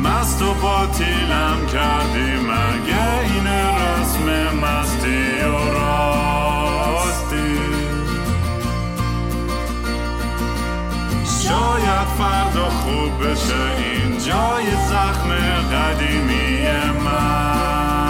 مست و باطیلم کردی مگه این رسم مستی و راستی؟ شاید فردا خوب بشه این جای زخم قدیمی من.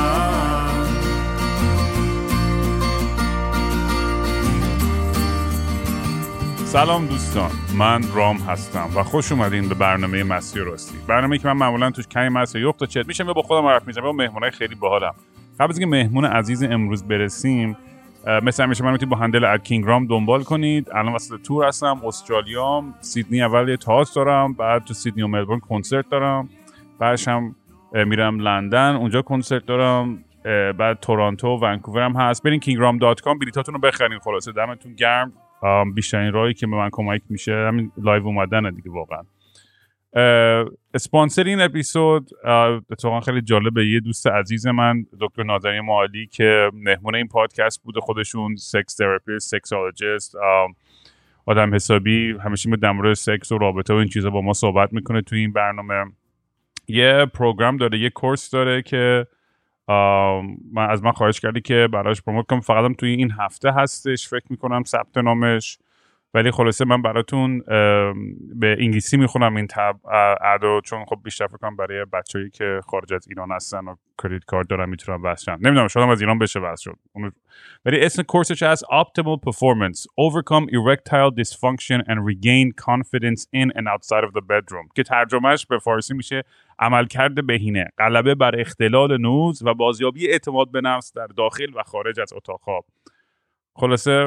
سلام دوستان، من رام هستم و خوش اومدین به برنامه مستی و راستی. برنامه‌ای که من معمولا توش کمی مستی و یخت چت میشم یا با خودم حرف میزنم یا با مهمونای خیلی باحالم. قبل از اینکه مهمون عزیز امروز برسیم، مثل همیشه من میتونید با هندل @kingram دنبال کنید. الان واسه تور هستم، استرالیام، سیدنی اول یه تئاتر دارم، بعد تو سیدنی و ملبورن کنسرت دارم، بعدش هم میرم لندن اونجا کنسرت دارم، بعد تورنتو و ونکوور هم هست. برین kingram.com بلیطاتون رو بخرین. خلاصه دمتون گرم. بیشترین راهی که به من کمک میشه همین لایو اومدنه دیگه. واقعا اسپانسر این اپیزود اتفاقا خیلی جالبه، یه دوست عزیز من دکتر نازنین معالی که مهمون این پادکست بوده، خودشون سکس تراپیست، سکسولوژیست، آدم حسابی، همیشه در مورد سکس و رابطه و این چیزا با ما صحبت میکنه. توی این برنامه یه پروگرام داره، یه کورس داره که از من خواهش کردی که براش پروموت کنم. فقط هم توی این هفته هستش فکر میکنم ثبت نامش، ولی خلاصه من براتون به انگلیسی میخونم این ادو، چون خب بیشتر فکر کنم برای بچه‌ای که خارج از ایران هستن و کردیت کارت دارن میتونن وصل شن. نمیدونم شاید از ایران بشه وصل شد، ولی اسم کورسش هست Optimal Performance: Overcome Erectile Dysfunction and Regain Confidence in and Outside of the Bedroom، که ترجمهش به فارسی میشه عملکرد بهینه، غلبه بر اختلال نوز و بازیابی اعتماد به نفس در داخل و خارج از اتاق خواب. خلاصه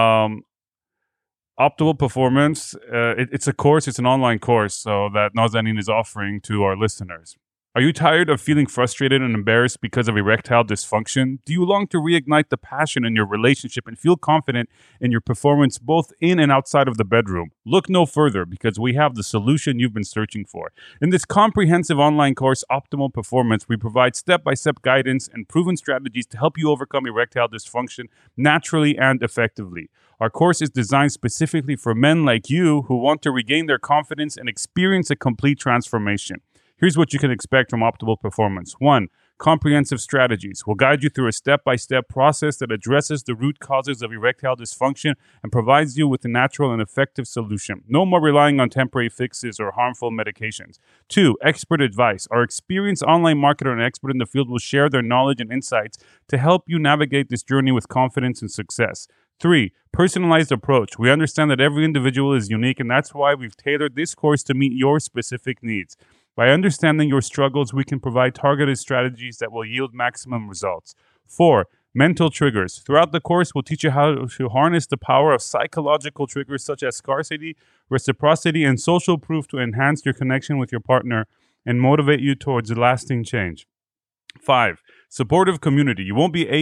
Optimal Performance, it's a course, it's an online course so that Nazanin is offering to our listeners. Are you tired of feeling frustrated and embarrassed because of erectile dysfunction? Do you long to reignite the passion in your relationship and feel confident in your performance both in and outside of the bedroom? Look no further, because we have the solution you've been searching for. In this comprehensive online course, Optimal Performance, we provide step-by-step guidance and proven strategies to help you overcome erectile dysfunction naturally and effectively. Our course is designed specifically for men like you who want to regain their confidence and experience a complete transformation. Here's what you can expect from Optimal Performance. 1. Comprehensive strategies. We'll guide you through a step-by-step process that addresses the root causes of erectile dysfunction and provides you with a natural and effective solution. No more relying on temporary fixes or harmful medications. 2. Expert advice. Our experienced online marketer and expert in the field will share their knowledge and insights to help you navigate this journey with confidence and success. 3. Personalized approach. We understand that every individual is unique, and that's why we've tailored this course to meet your specific needs. By understanding your struggles, we can provide targeted strategies that will yield maximum results. 4. Mental triggers. Throughout the course, we'll teach you how to harness the power of psychological triggers such as scarcity, reciprocity, and social proof to enhance your connection with your partner and motivate you towards lasting change. 5. Supportive community. You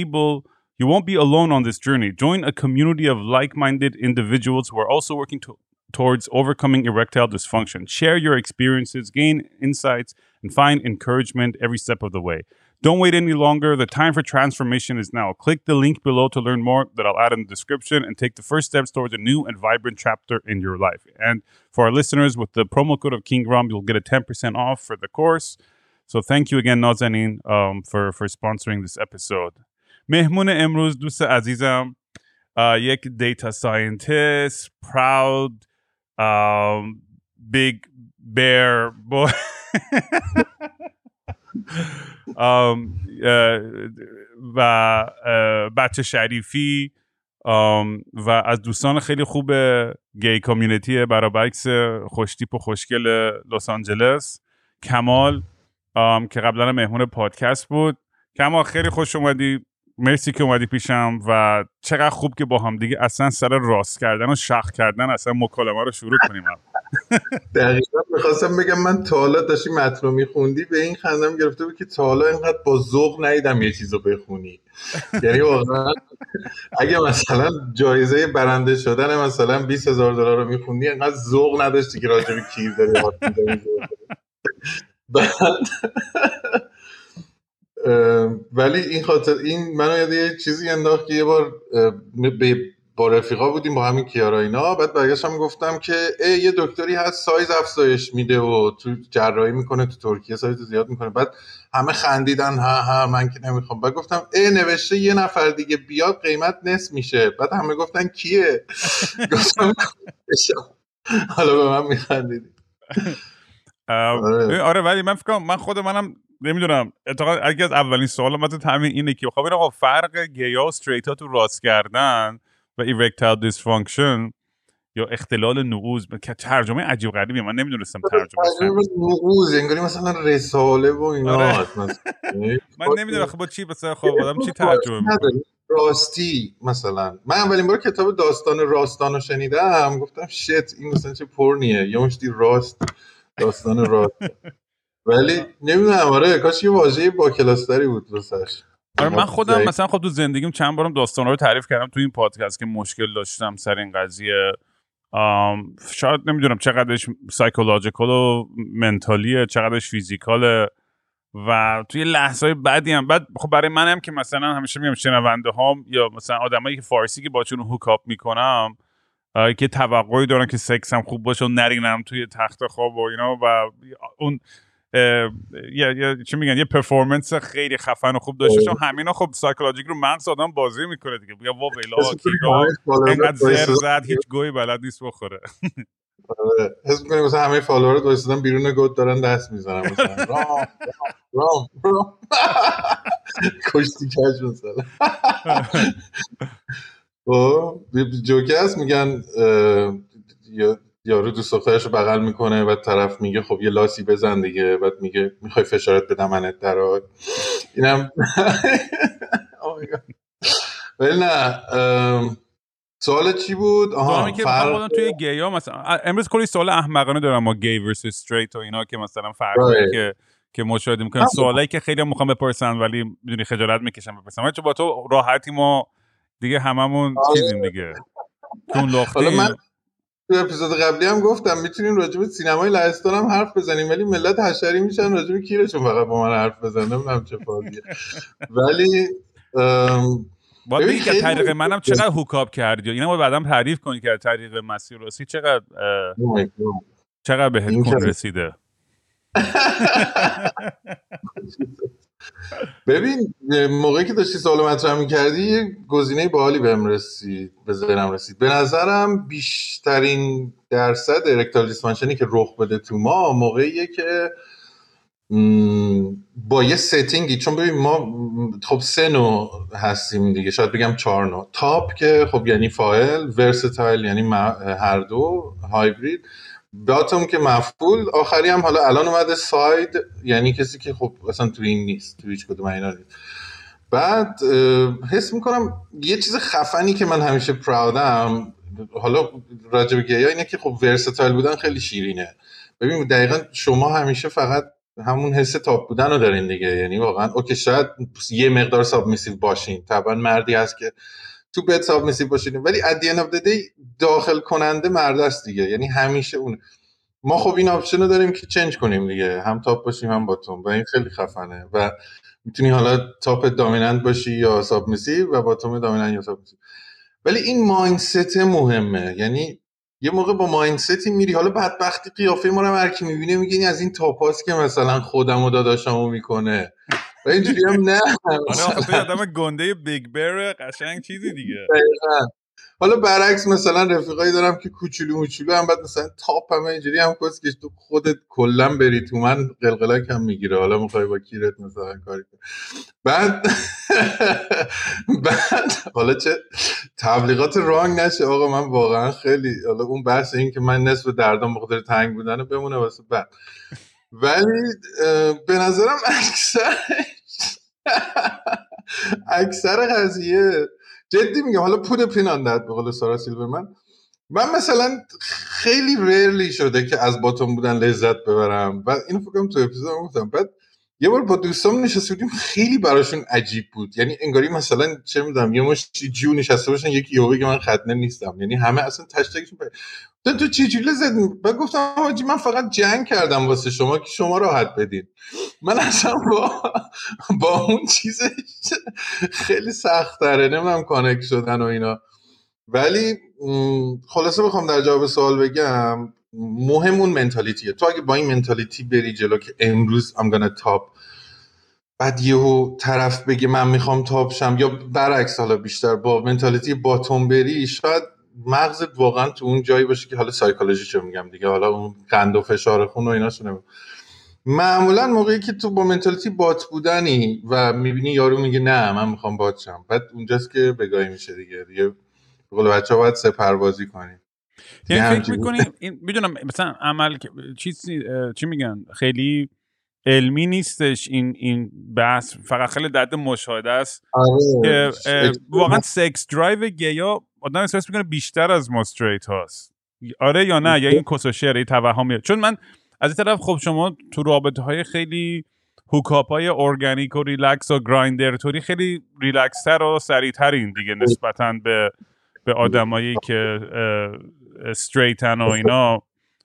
won't be alone on this journey. Join a community of like-minded individuals who are also working towards overcoming erectile dysfunction. Share your experiences, gain insights, and find encouragement every step of the way. Don't wait any longer. The time for transformation is now. Click the link below to learn more that I'll add in the description and take the first steps towards a new and vibrant chapter in your life. And for our listeners, with the promo code of Kingram, you'll get a 10% off for the course. So thank you again, Nazanin, for sponsoring this episode. مهمون امروز دوست عزیزم، یک دیتا ساینتیست، proud big bear boy و بچه شریفی و از دوستان خیلی خوب گی کامیونیتی برابکس خوشتیپ و خوشگل لس آنجلس، کمال، که قبلا مهمون پادکست بود. کمال خیلی خوش اومدی، مرسی که اومدی پیشم و چقدر خوب که با هم دیگه اصلا سر راست کردن و شخ کردن اصلا مکالمه رو شروع کنیم. دقیقا میخواستم بگم من تا حالا داشتی متن رو میخوندی به این خندم گرفته بود که تا حالا اینقدر با ذوق ندیدم یه چیز رو بخونی. یعنی واقعا اگه مثلا جایزه برنده شدن مثلا $20,000 رو میخوندی اینقدر ذوق نداشتی که راجع به کیر داری حرف می‌زنی. ولی این خاطر این منو یاد یه چیزی انداخت که یه بار به با رفیقا بودیم با همین کیارا اینا، بعد برگشتم گفتم که یه دکتری هست سایز افزایش میده و تو جراحی میکنه تو ترکیه سایز زیاد میکنه. بعد همه خندیدن ها من که نمیخوام. بعد گفتم نوشته یه نفر دیگه بیاد قیمت نصف میشه. بعد همه گفتن کیه؟ گفتم حالا به من میخندیدی. آره ولی من فکر کنم من خود منم نمیدونم، اتفاقا اگه از اولین سوال من تو همین اینه که خب این آقا فرق گیا و استریتا تو راست کردن و ایرکتایل دیسفانکشن یا اختلال نعوذ که ترجمه عجیب غریبیه، من نمیدونستم ترجمه نعوذ انگاری مثلا رساله و اینا. آره. من نمیدونم خب با چی مثلا خب آدم چی ترجمه میکنه. راستی مثلا من اولین بار کتاب داستان راستانو شنیدم گفتم شت این مثلا چه پرنیه، یه مشتی راست داستان راست. ولی نمیدونم آره کاش یه واژه با کلاستری بود واسش. آره من خودم مثلا خب تو زندگیم چند بارم داستانا رو تعریف کردم تو این پادکست که مشکل داشتم سر این قضیه. شاید نمیدونم چقدرش سایکولوژیکال و منتالیه چقدرش فیزیکاله و توی لحظه‌های بعدی هم بعد خب برای منم که مثلا همیشه میگم شنونده هام یا مثلا آدمایی که فارسی که باشون هوک اپ میکنم که توقعی دارن که سکس هم خوب باشه و نرینم توی تخت خواب و اینا و اون چی میگن یه پرفورمنس خیلی خفن و خوب داشته چون همینا خب سایکولوژیک رو مغز آدم بازی میکنه دیگه. بگم وا ویلا اینقدر زر زد هیچ گوی بلد نیست بخوره. حس می‌کنی مثلا همه فالوورات وایسادن بیرون گود دارن دست میزنن مثلا رام کشتی کج مثلا. جوکه هست میگن یارو دوست دخترش رو بغل میکنه و طرف میگه خب یه لاسی بزن دیگه، بعد میگه میخوای فشارت بدم منت درات. اینم ولی نه سوال چی بود؟ آها که فرق توی گیا مثلا امروز کلی سوال احمقانه دارم ما گی ورسس استریت و اینا که مثلا فرقی که مشاهده میکنن سوالایی که خیلی میخوام بپرسن ولی میدونی خجالت میکشم بپرسم چون با تو راحتی ما دیگه هممون چیزیم دیگه چون لاختیم. من تو اپیزود قبلی هم گفتم میتونیم راجع به سینمای لهستان هم حرف بزنیم ولی ملت حشری میشن راجع به کیرشون فقط با من حرف بزنن. نمیدونم چه فایده. ولی باید بگی که طریق منم چقدر هوکاپ کردی اینا باید بعدم تعریف کنی که طریق مسیر راستی چقدر بهت کن رسیده. ببین موقعی که داشتی سوال مطرح می‌کردی یه گزینه باحالی به ذهنم رسید. به نظرم بیشترین درصد ارکتال دیسفانکشنی که رخ بده تو ما موقعیه که با یه ستینگی، چون ببین ما خب 3 نوع هستیم دیگه، شاید بگم 4 نوع. تاپ که خب یعنی فاعل، ورساتایل یعنی هر دو، هایبرید، باتم که مفعول، آخری هم حالا الان اومده ساید یعنی کسی که خب اصلا تو این نیست، تو هیچ کدوم اینا نیست. بعد حس میکنم یه چیز خفنی که من همیشه پراودم حالا راجع به گیا اینه که خب ورساتایل بودن خیلی شیرینه. ببین دقیقاً شما همیشه فقط همون حس تاپ بودن رو دارین دیگه، یعنی واقعا اوکی شاید یه مقدار سابمیسیو باشین، طبعا مردی هست که تو بد سابمیسیو باشین ولی at the end of the day داخل کننده مرد است دیگه، یعنی همیشه اون. ما خب این آپشن رو داریم که چنج کنیم دیگه، هم تاپ باشیم هم باتوم و این خیلی خفنه و میتونی حالا تاپ دامیننت باشی یا سابمیسیو و باتوم دامیننت یا سابمیسیو. ولی این مایندست مهمه، یعنی یه موقع با مایندستی میری، حالا بدبختی قیافه ما رو هر کی میبینه میگه این از این تاپاست که مثلا خودم و داداشمو میکنه و اینجوری هم نه. آره تو آدم گنده بیگ بر قشنگ چیزی دیگه. حالا برعکس مثلا رفیقایی دارم که کوچولو موچولو هم بعد مثلا تاپ همه اینجوری هم کس که تو خودت کلا بری تو من قلقلک هم میگیره، حالا میخوای با کیرت مثلا کاری کنی. بعد حالا چه تبلیغات رانگ نشه آقا، من واقعا خیلی حالا اون بحث این که من نصف دردم بخاطر تنگ بودنه بمونه واسه بعد. ولی به نظرم اکثر قضیه جدی میگم، حالا پود پیناندت به قول سارا سیلورمن، من مثلا خیلی ریرلی شده که از باتوم بودن لذت ببرم و اینو فکرم تو اپیزودم گفتم. بعد یه بار با دوستام نشسته بودیم خیلی براشون عجیب بود، یعنی انگاری مثلا چه میدونم یه مشتی جو نشسته باشن یکی یهو بگه من ختنه نیستم، یعنی همه اصلا تشتکشون تو چی جوری لذت می‌بری؟ بعد گفتم حاجی من فقط جنگ کردم واسه شما که شما راحت بدید، من اصلا با اون چیز خیلی سخت تره، نمیدونم کانکت شدن و اینا. ولی خلاصه بخوام در جواب سوال بگم، مهم اون منتالیتیه. تو اگه با این منتالیتی بری جلو که امروز I'm gonna top، بعد یهو طرف بگه من میخوام تاپ شم، یا برعکس حالا بیشتر با منتالیتی باتوم بری، شاید مغزت واقعا تو اون جایی باشه که حالا سایکولوژیشو میگم دیگه، حالا اون قند و فشار خون و ایناشو نمیگم. معمولا موقعی که تو با منتالیتی بات بودنی و میبینی یارو میگه نه من میخوام بات شم، بعد اونجاست که بگاهی میشه دیگه به قول بچه‌ها باید سپربازی کنی. یعنی فکر میکنی این میدونم مثلا عمل چی میگن خیلی علمی نیستش این بحث، فقط خیلی درد مشاهده است. آره که واقعا سکس درایو گیا آدم احساس میکنه بیشتر از ما استریت هاست. آره یا نه، یا این کس و شعر توهمیه؟ چون من از این طرف خب شما تو رابطه های خیلی هوکاپ های ارگانیک و ریلکس و گرایندر توری خیلی ریلکس تر و سریع ترین دیگه نسبتاً به آدمایی که استریتن و اینا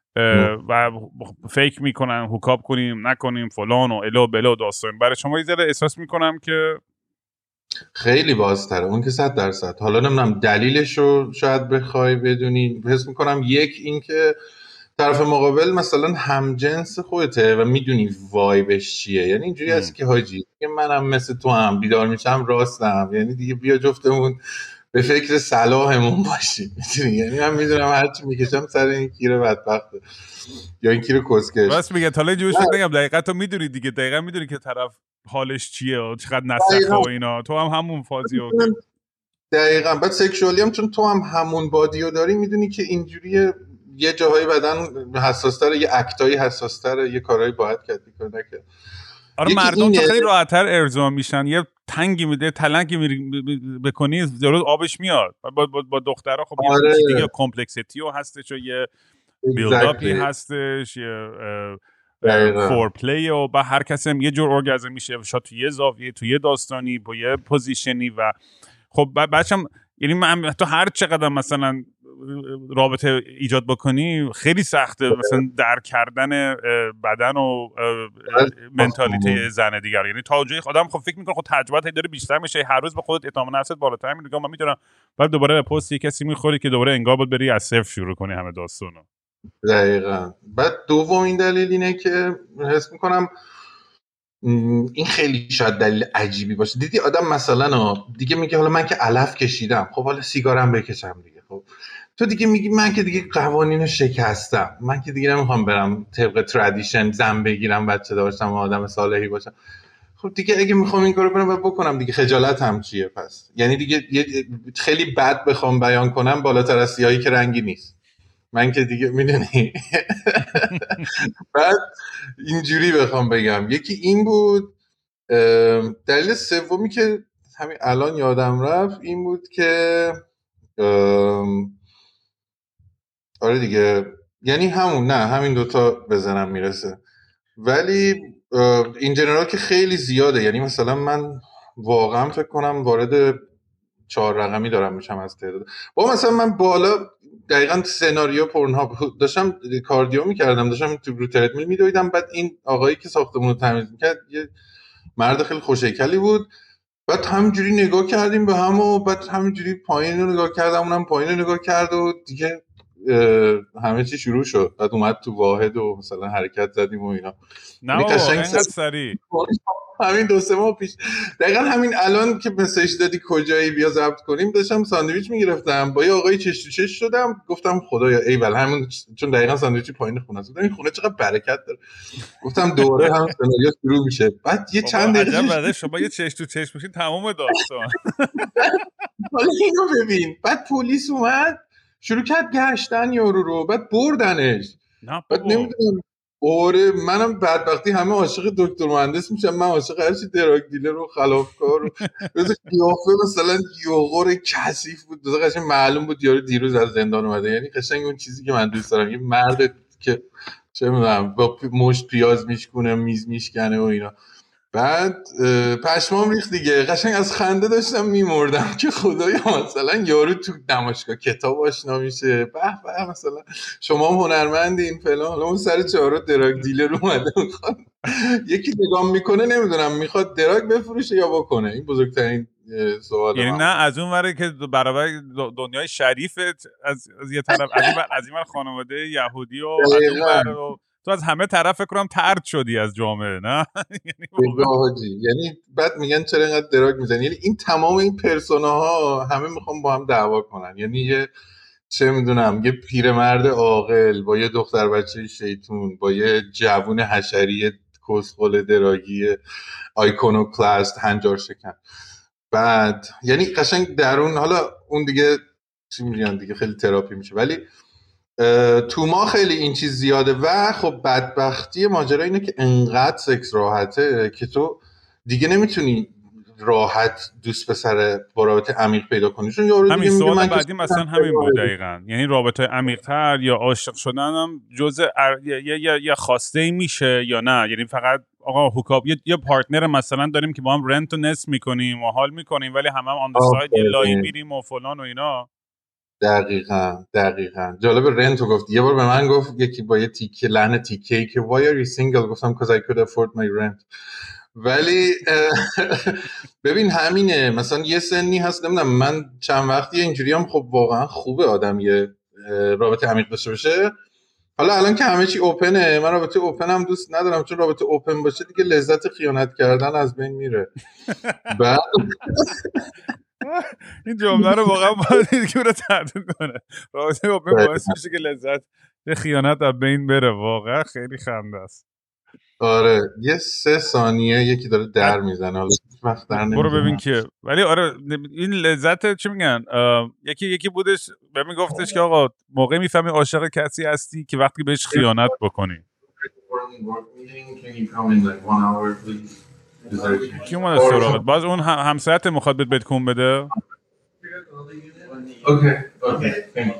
و فکر میکنن هوکاپ کنیم نکنیم فلان و الو بلو داستان. برای شما یه ذره احساس میکنم که خیلی بازتره اون که 100%. حالا نمیدونم دلیلش رو شاید بخوای بدونی، حس میکنم یک این که طرف مقابل مثلا همجنس خودته و میدونی وایبش چیه، یعنی اینجوری هست که حاجی منم مثل تو هم بیدار میشم راستم، یعنی دیگه بیا جفتمون به فکر صلاحمون باشیم، میدونی، یعنی من میدونم هرچی میکشم سر این کیره بدبخته یا این کیره کسکش. راست میگه تا اینجوریش نگم دقیقاً تو میدونی دیگه، دقیقاً میدونی که طرف حالش چیه و چقدر نسخه و اینا، تو هم همون فازیو دقیقاً. بعد سکشوالی هم چون تو هم همون بادیو داری میدونی که اینجوریه، یه جاهای بدن حساس‌تره، یه اکتایی حساس‌تره، یه کارهایی باید کرد کنه که آره مردم تو خیلی راحت‌تر ارضا میشن. یه تنگی میده تلنگی بکنی ضرور آبش میاد. با دخترها خب آره. یه دیگه کمپلکسیتی و هستش و یه بیلداپی هستش، یه فورپلی و با هر کسی هم یه جور ارگازم میشه، شاید تو یه زاویه تو یه داستانی با یه پوزیشنی. و خب بچم یعنی من تو هر چقدر مثلا رابطه ایجاد بکنی خیلی سخته مثلا درک کردن بدن و منتالیتی زن دیگر. یعنی تا اونجایی آدم خب فکر میکنه خب تجربه داره بیشتر میشه، هر روز به خودت اعتماد نفست بالاتر میاد. من میدونم بعد دوباره به پست یک کسی میخوری که دوباره انگار باید بری از صفر شروع کنی همه داستانو. دقیقاً. بعد دومین دلیل اینه که حس میکنم این خیلی شاید دلیل عجیبی باشه. دیدی آدم مثلا دیگه میگه حالا من که علف کشیدم، خب حالا سیگارم بکشم دیگه. خب تو دیگه میگی من که دیگه قوانینو شکستم، من که دیگه نمیخوام برم طبق ترادیشن زن بگیرم بچه داشتم و آدم صالحی باشم. خب دیگه اگه میخوام این کارو کنم و بکنم دیگه، خجالت هم چیه پس؟ یعنی دیگه خیلی بد بخوام بیان کنم بالاتر از سیاهی که رنگی نیست، من که دیگه میدونی. بعد اینجوری بخوام بگم یکی این بود. دلیل سومی که همین الان یادم رفت این بود که آره دیگه، یعنی همین دوتا بزنم میرسه. ولی این جنرال که خیلی زیاده، یعنی مثلا من واقعا فکر کنم وارد 4 رقمی دارم میشم از تعداد. با مثلا من بالا دقیقاً سناریو پورنهاب داشتم کاردیو میکردم، داشتم تو رو تردمیل میدویدم، بعد این آقایی که ساختمون رو تمیز میکرد یه مرد خیلی خوشهیکلی بود، بعد همینجوری نگاه کردیم به هم و بعد همینجوری پایین رو نگاه کردم، اونم پایین رو نگاه کرد و دیگه همه چی شروع شد. بعد اومد تو واحد و مثلا حرکت زدیم و اینا. نه اینقدر سریع همین 2-3 ماه پیش دقیقا همین الان که مسیج دادی کجایی بیا ضبط کنیم، داشتم ساندویچ میگرفتم با یه آقای چش تو چش شدم، گفتم خدایا ایول همون، چون دقیقا ساندویچ پایین خونه است، این خونه چقدر برکت داره، گفتم دوباره هم سناریو شروع میشه. بعد یه چند دقیقه بعد شما یه چش تو چش میشین تمام داستان. حالا اینو ببین، بعد پلیس اومد شروع کرد گشتن یارو رو، بعد بردنش. بعد نمیدونم اوره منم بدبختی همه عاشق دکتر مهندس میشم، من عاشق هرچی دراگ دیلر و خلافکار و مثلا قیافه مثلا یوغور کثیف بود، قشنگ معلوم بود یارو دیروز از زندان اومده، یعنی قشنگ اون چیزی که من دوست دارم، یه مرد که چه میدونم با مشت پیاز میشکنه میز میشکنه و اینا. بعد پشمام ریخت دیگه، قشنگ از خنده داشتم میمردم که خدایا مثلا یارو تو نمایشگاه کتاب آشنا میشه، به به مثلا شما هنرمندین فلان، حالا اون سر چهارو دراگ دیلر اومده میخواد یکی نگام میکنه، نمیدونم میخواد دراگ بفروشه یا بکنه. این بزرگترین سوال یعنی من. نه از اون وره که برابر دنیای شریفت از یه طرف از این ور خانواده یهودی و از اون ور تو از همه طرف فکر کنم طرد شدی از جامعه، نه؟ یعنی بعد میگن چرا اینقدر دراگ میزنی، یعنی این تمام این پرسوناها همه میخوام با هم دعوا کنن، یعنی یه چه میدونم یه پیرمرد عاقل با یه دختر بچه شیطون با یه جوون حشری کسخل دراگی آیکونوکلاست هنجار شکن. بعد یعنی قشنگ درون، حالا اون دیگه چی میگن دیگه خیلی تراپی میشه، ولی تو ما خیلی این چیز زیاده و خب بدبختی ماجرا اینه که انقدر سکس راحته که تو دیگه نمیتونی راحت دوست پسر با رابطه عمیق پیدا کنی. چون یارو همین دیگه میگه سوال من بعدی مثلا همین بود دقیقاً، یعنی رابطه عمیق‌تر یا عاشق شدن هم جزء یا خواسته میشه یا نه، یعنی فقط آقا هوکاپ یه پارتنر مثلا داریم که با هم رنت و نصف میکنیم و حال میکنیم ولی هم آن دی ساید یه لایی میریم و فلان و اینا. دقیقاً جالب رنتو گفت. یه بار به من گفت یکی با یه تیکه لحن تیکه‌ای که why are you single، گفتم because I could afford my rent. ولی ببین همینه، مثلا یه سنی هست نمیدونم، من چند وقتی اینجوریام، خب واقعا خوبه آدم یه رابطه عمیق داشته باشه. حالا الان که همه چی اوپنه، من رابطه اوپن هم دوست ندارم، چون رابطه اوپن باشه دیگه لذت خیانت کردن از بین میره. بعد این جمله رو واقعا باید که رو تعدیل کنه، رابطه اوپن باعث میشه که لذت خیانت از بین بره. واقعا خیلی خنده است. آره یه 3 ثانیه یکی داره در میزنه، حالا وقت در نمیزنه برو ببین که. ولی آره این لذت چی میگن، یکی بودش به من گفتش که آقا موقع میفهمی عاشق کسی هستی که وقتی بهش خیانت بکنی. کی اومده سراغت؟ باز اون همسرت میخواد بهت کون بده. اوکی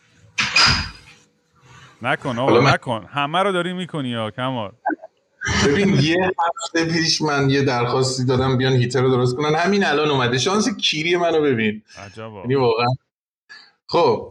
نکن آقا نکن، همه رو داری میکنی یا کمال. ببین یه هفته پیش من یه درخواستی دادم بیان هیتر رو درست کنن، همین الان اومده. شانس کیری منو ببین. عجبا. یعنی واقعا خب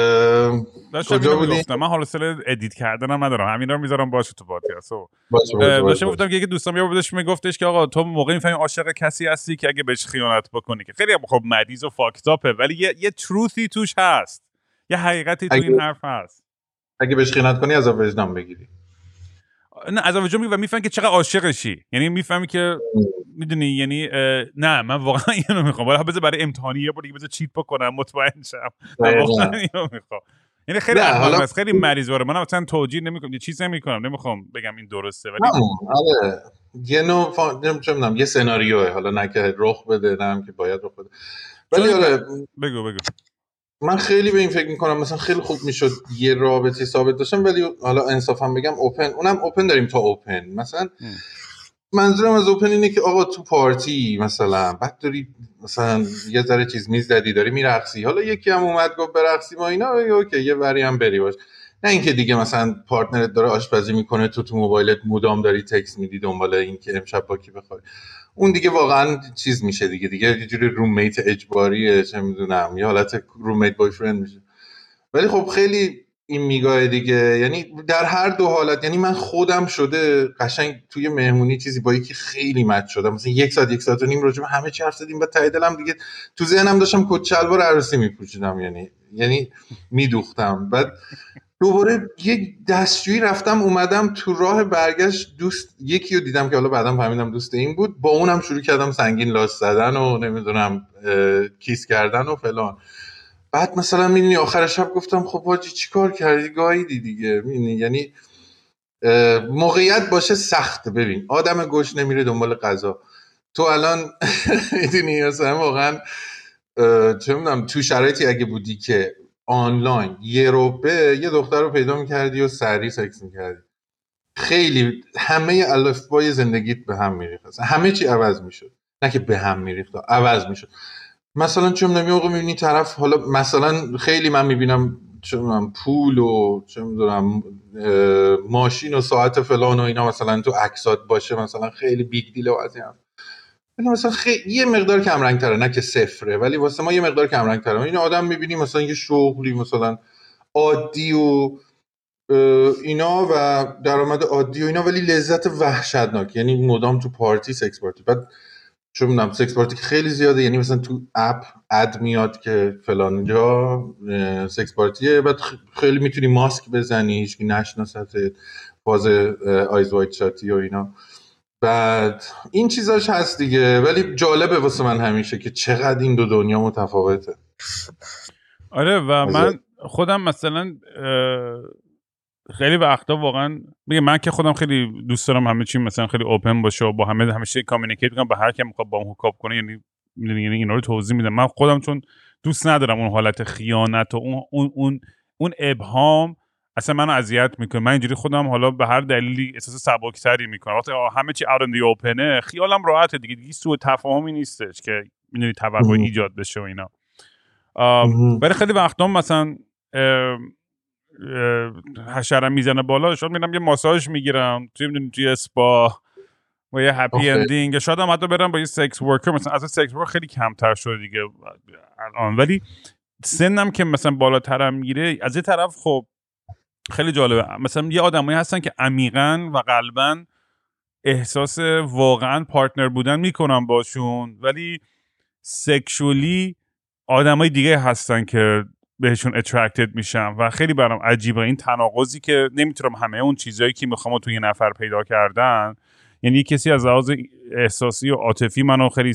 کجا بودی؟ من حالا سر ادیت کردنم ندارم، همینا رو میذارم باشه تو پادکست. داشتم گفتم که یکی دوستام یه بودش میگفتش که آقا تو موقعی میفهمی عاشق کسی هستی که اگه بهش خیانت بکنی، که خیلی خب مریض و فاکتاپه ولی یه تروثی توش هست، یه حقیقتی تو این حرف هست. اگه بهش خیانت کنی عذاب وجدان بگیری. نه عذاب وجدان میگیری و میفهمی که چقدر عاشقشی، یعنی میفهمی که میدونی، یعنی نه من واقعا اینو میخوام، ولی بذار برای امتحانی یه بار دیگه بذار چیت بکنم مطمئن شم. من واقعا اینو میخوام. یعنی خیلی احمقانه است، خیلی مریضواره. منم مثلا توجیه نمیکنم، یه چیز نمیکنم، نمیخوام بگم این درسته، ولی آره یه نوع نمیدونم یه سناریوه، حالا نه که رخ بده نه هم که باید رخ بده، ولی آره بگو من خیلی به این فکر میکنم مثلا خیلی خوب میشد یه رابطه ثابت داشتم، ولی حالا انصافا بگم اوپن، اونم اوپن داریم تا اوپن. مثلا منظورم از اوپن اینه که آقا تو پارتی مثلا بعد داری مثلا یه ذره چیز میز زدی داری میرقصی، حالا یکی هم اومد گفت برقصی ما اینا، اوکی یه وری هم بری باش، نه اینکه دیگه مثلا پارتنرت داره آشپزی میکنه تو موبایلت مدام داری تکست میدی دنبال این که امشب با کی بخوای. اون دیگه واقعا چیز میشه دیگه یه جوری روممیت اجباریه، چه میدونم یه حالت روممیت بای فرند میشه. ولی خب خیلی این میگاه دیگه، یعنی در هر دو حالت، یعنی من خودم شده قشنگ توی مهمونی چیزی با یکی خیلی مت شدم، مثلا 1 ساعت و نیم راجع به همه چی حرف زدیم، بعد ته دلم دیگه تو ذهنم داشتم کت شلوار عروسی میپوشیدم، یعنی میدوختم. بعد دوباره یه دستجویی رفتم اومدم تو راه برگشت دوست یکی رو دیدم که حالا بعدم فهمیدم دوست این بود، با اونم شروع کردم سنگین لاس زدن و نمیدونم کیس کردن و فلان. بعد مثلا میدونی آخر شب گفتم خب واجی چی کار کردی، گاییدی دیگه. میدونی یعنی موقعیت باشه سخت. ببین آدم گوش نمیره دنبال غذا. تو الان میدونی مثلا واقعا چه میدونم تو شرایطی اگه بودی که آنلاین یه دختر رو پیدا میکردی و سری سکس میکردی، خیلی همه الفبای زندگیت به هم میریخت، همه چی عوض میشد، نه که به هم میریخت، عوض میشد. مثلا چه میدونم یه موقع میبینی طرف، حالا مثلا خیلی من میبینم چه میدونم پول و چه میدونم ماشین و ساعت فلان و اینا مثلا تو عکسات باشه، مثلا خیلی بیگ دیل و از این مثلا یه مقدار کم رنگ تره، نه که صفره ولی واسه ما یه مقدار کم رنگ تره. این آدم میبینی مثلا یه شغلی مثلا عادی و اینا و درآمد عادی و اینا، ولی لذت وحشتناک، یعنی مدام تو پارتی سکس پارتی. بعد چون میدونم سکس پارتی که خیلی زیاده، یعنی مثلا تو اپ اد میاد که فلان جا سکس پارتیه، بعد خیلی میتونی ماسک بزنی هیچکی نشناستت، فاز آیز وایت شاتی و اینا. بعد این چیزاش هست دیگه، ولی جالبه واسه من همیشه که چقدر این دو دنیا متفاوته. آره و من خودم مثلا خیلی وقتا واقعا میگم من که خودم خیلی دوست دارم همه چی مثلا خیلی اوپن باشه و با همه همیشه کامیونیکیت کنم، با هر کی میخواد با اون هوکاپ کنه، یعنی اینا رو توضیح میدم. من خودم چون دوست ندارم اون حالت خیانت و اون ابهام اصلا منو اذیت میکنه. من اینجوری خودم حالا به هر دلیلی احساس سبکتری میکنم وقتی همه چی out in the open، خیالم راحته دیگه سوء تفاهمی نیستش که میدونی توقع ایجاد بشه و اینا. ولی خیلی وقتا مثلا حشرم میزنه بالا، شاید میرم یه ماساژ میگیرم توی اسپا و یه هپی اندینگ، شاید هم حتی برم با یه سکس ورکر، مثلا از سکس ورکر خیلی کمتر شده دیگه الان، ولی سنم که مثلا بالاترم میره از یه طرف خب خیلی جالبه. مثلا یه آدمایی هستن که عمیقاً و قلباً احساس واقعاً پارتنر بودن میکنن باشون، ولی سکشولی آدمای دیگه هستن که بهشون اترکتد میشم و خیلی برام عجیبه این تناقضی که نمیتونم همه اون چیزایی که میخوام تو یه نفر پیدا کردن، یعنی کسی از لحاظ احساسی و عاطفی منو خیلی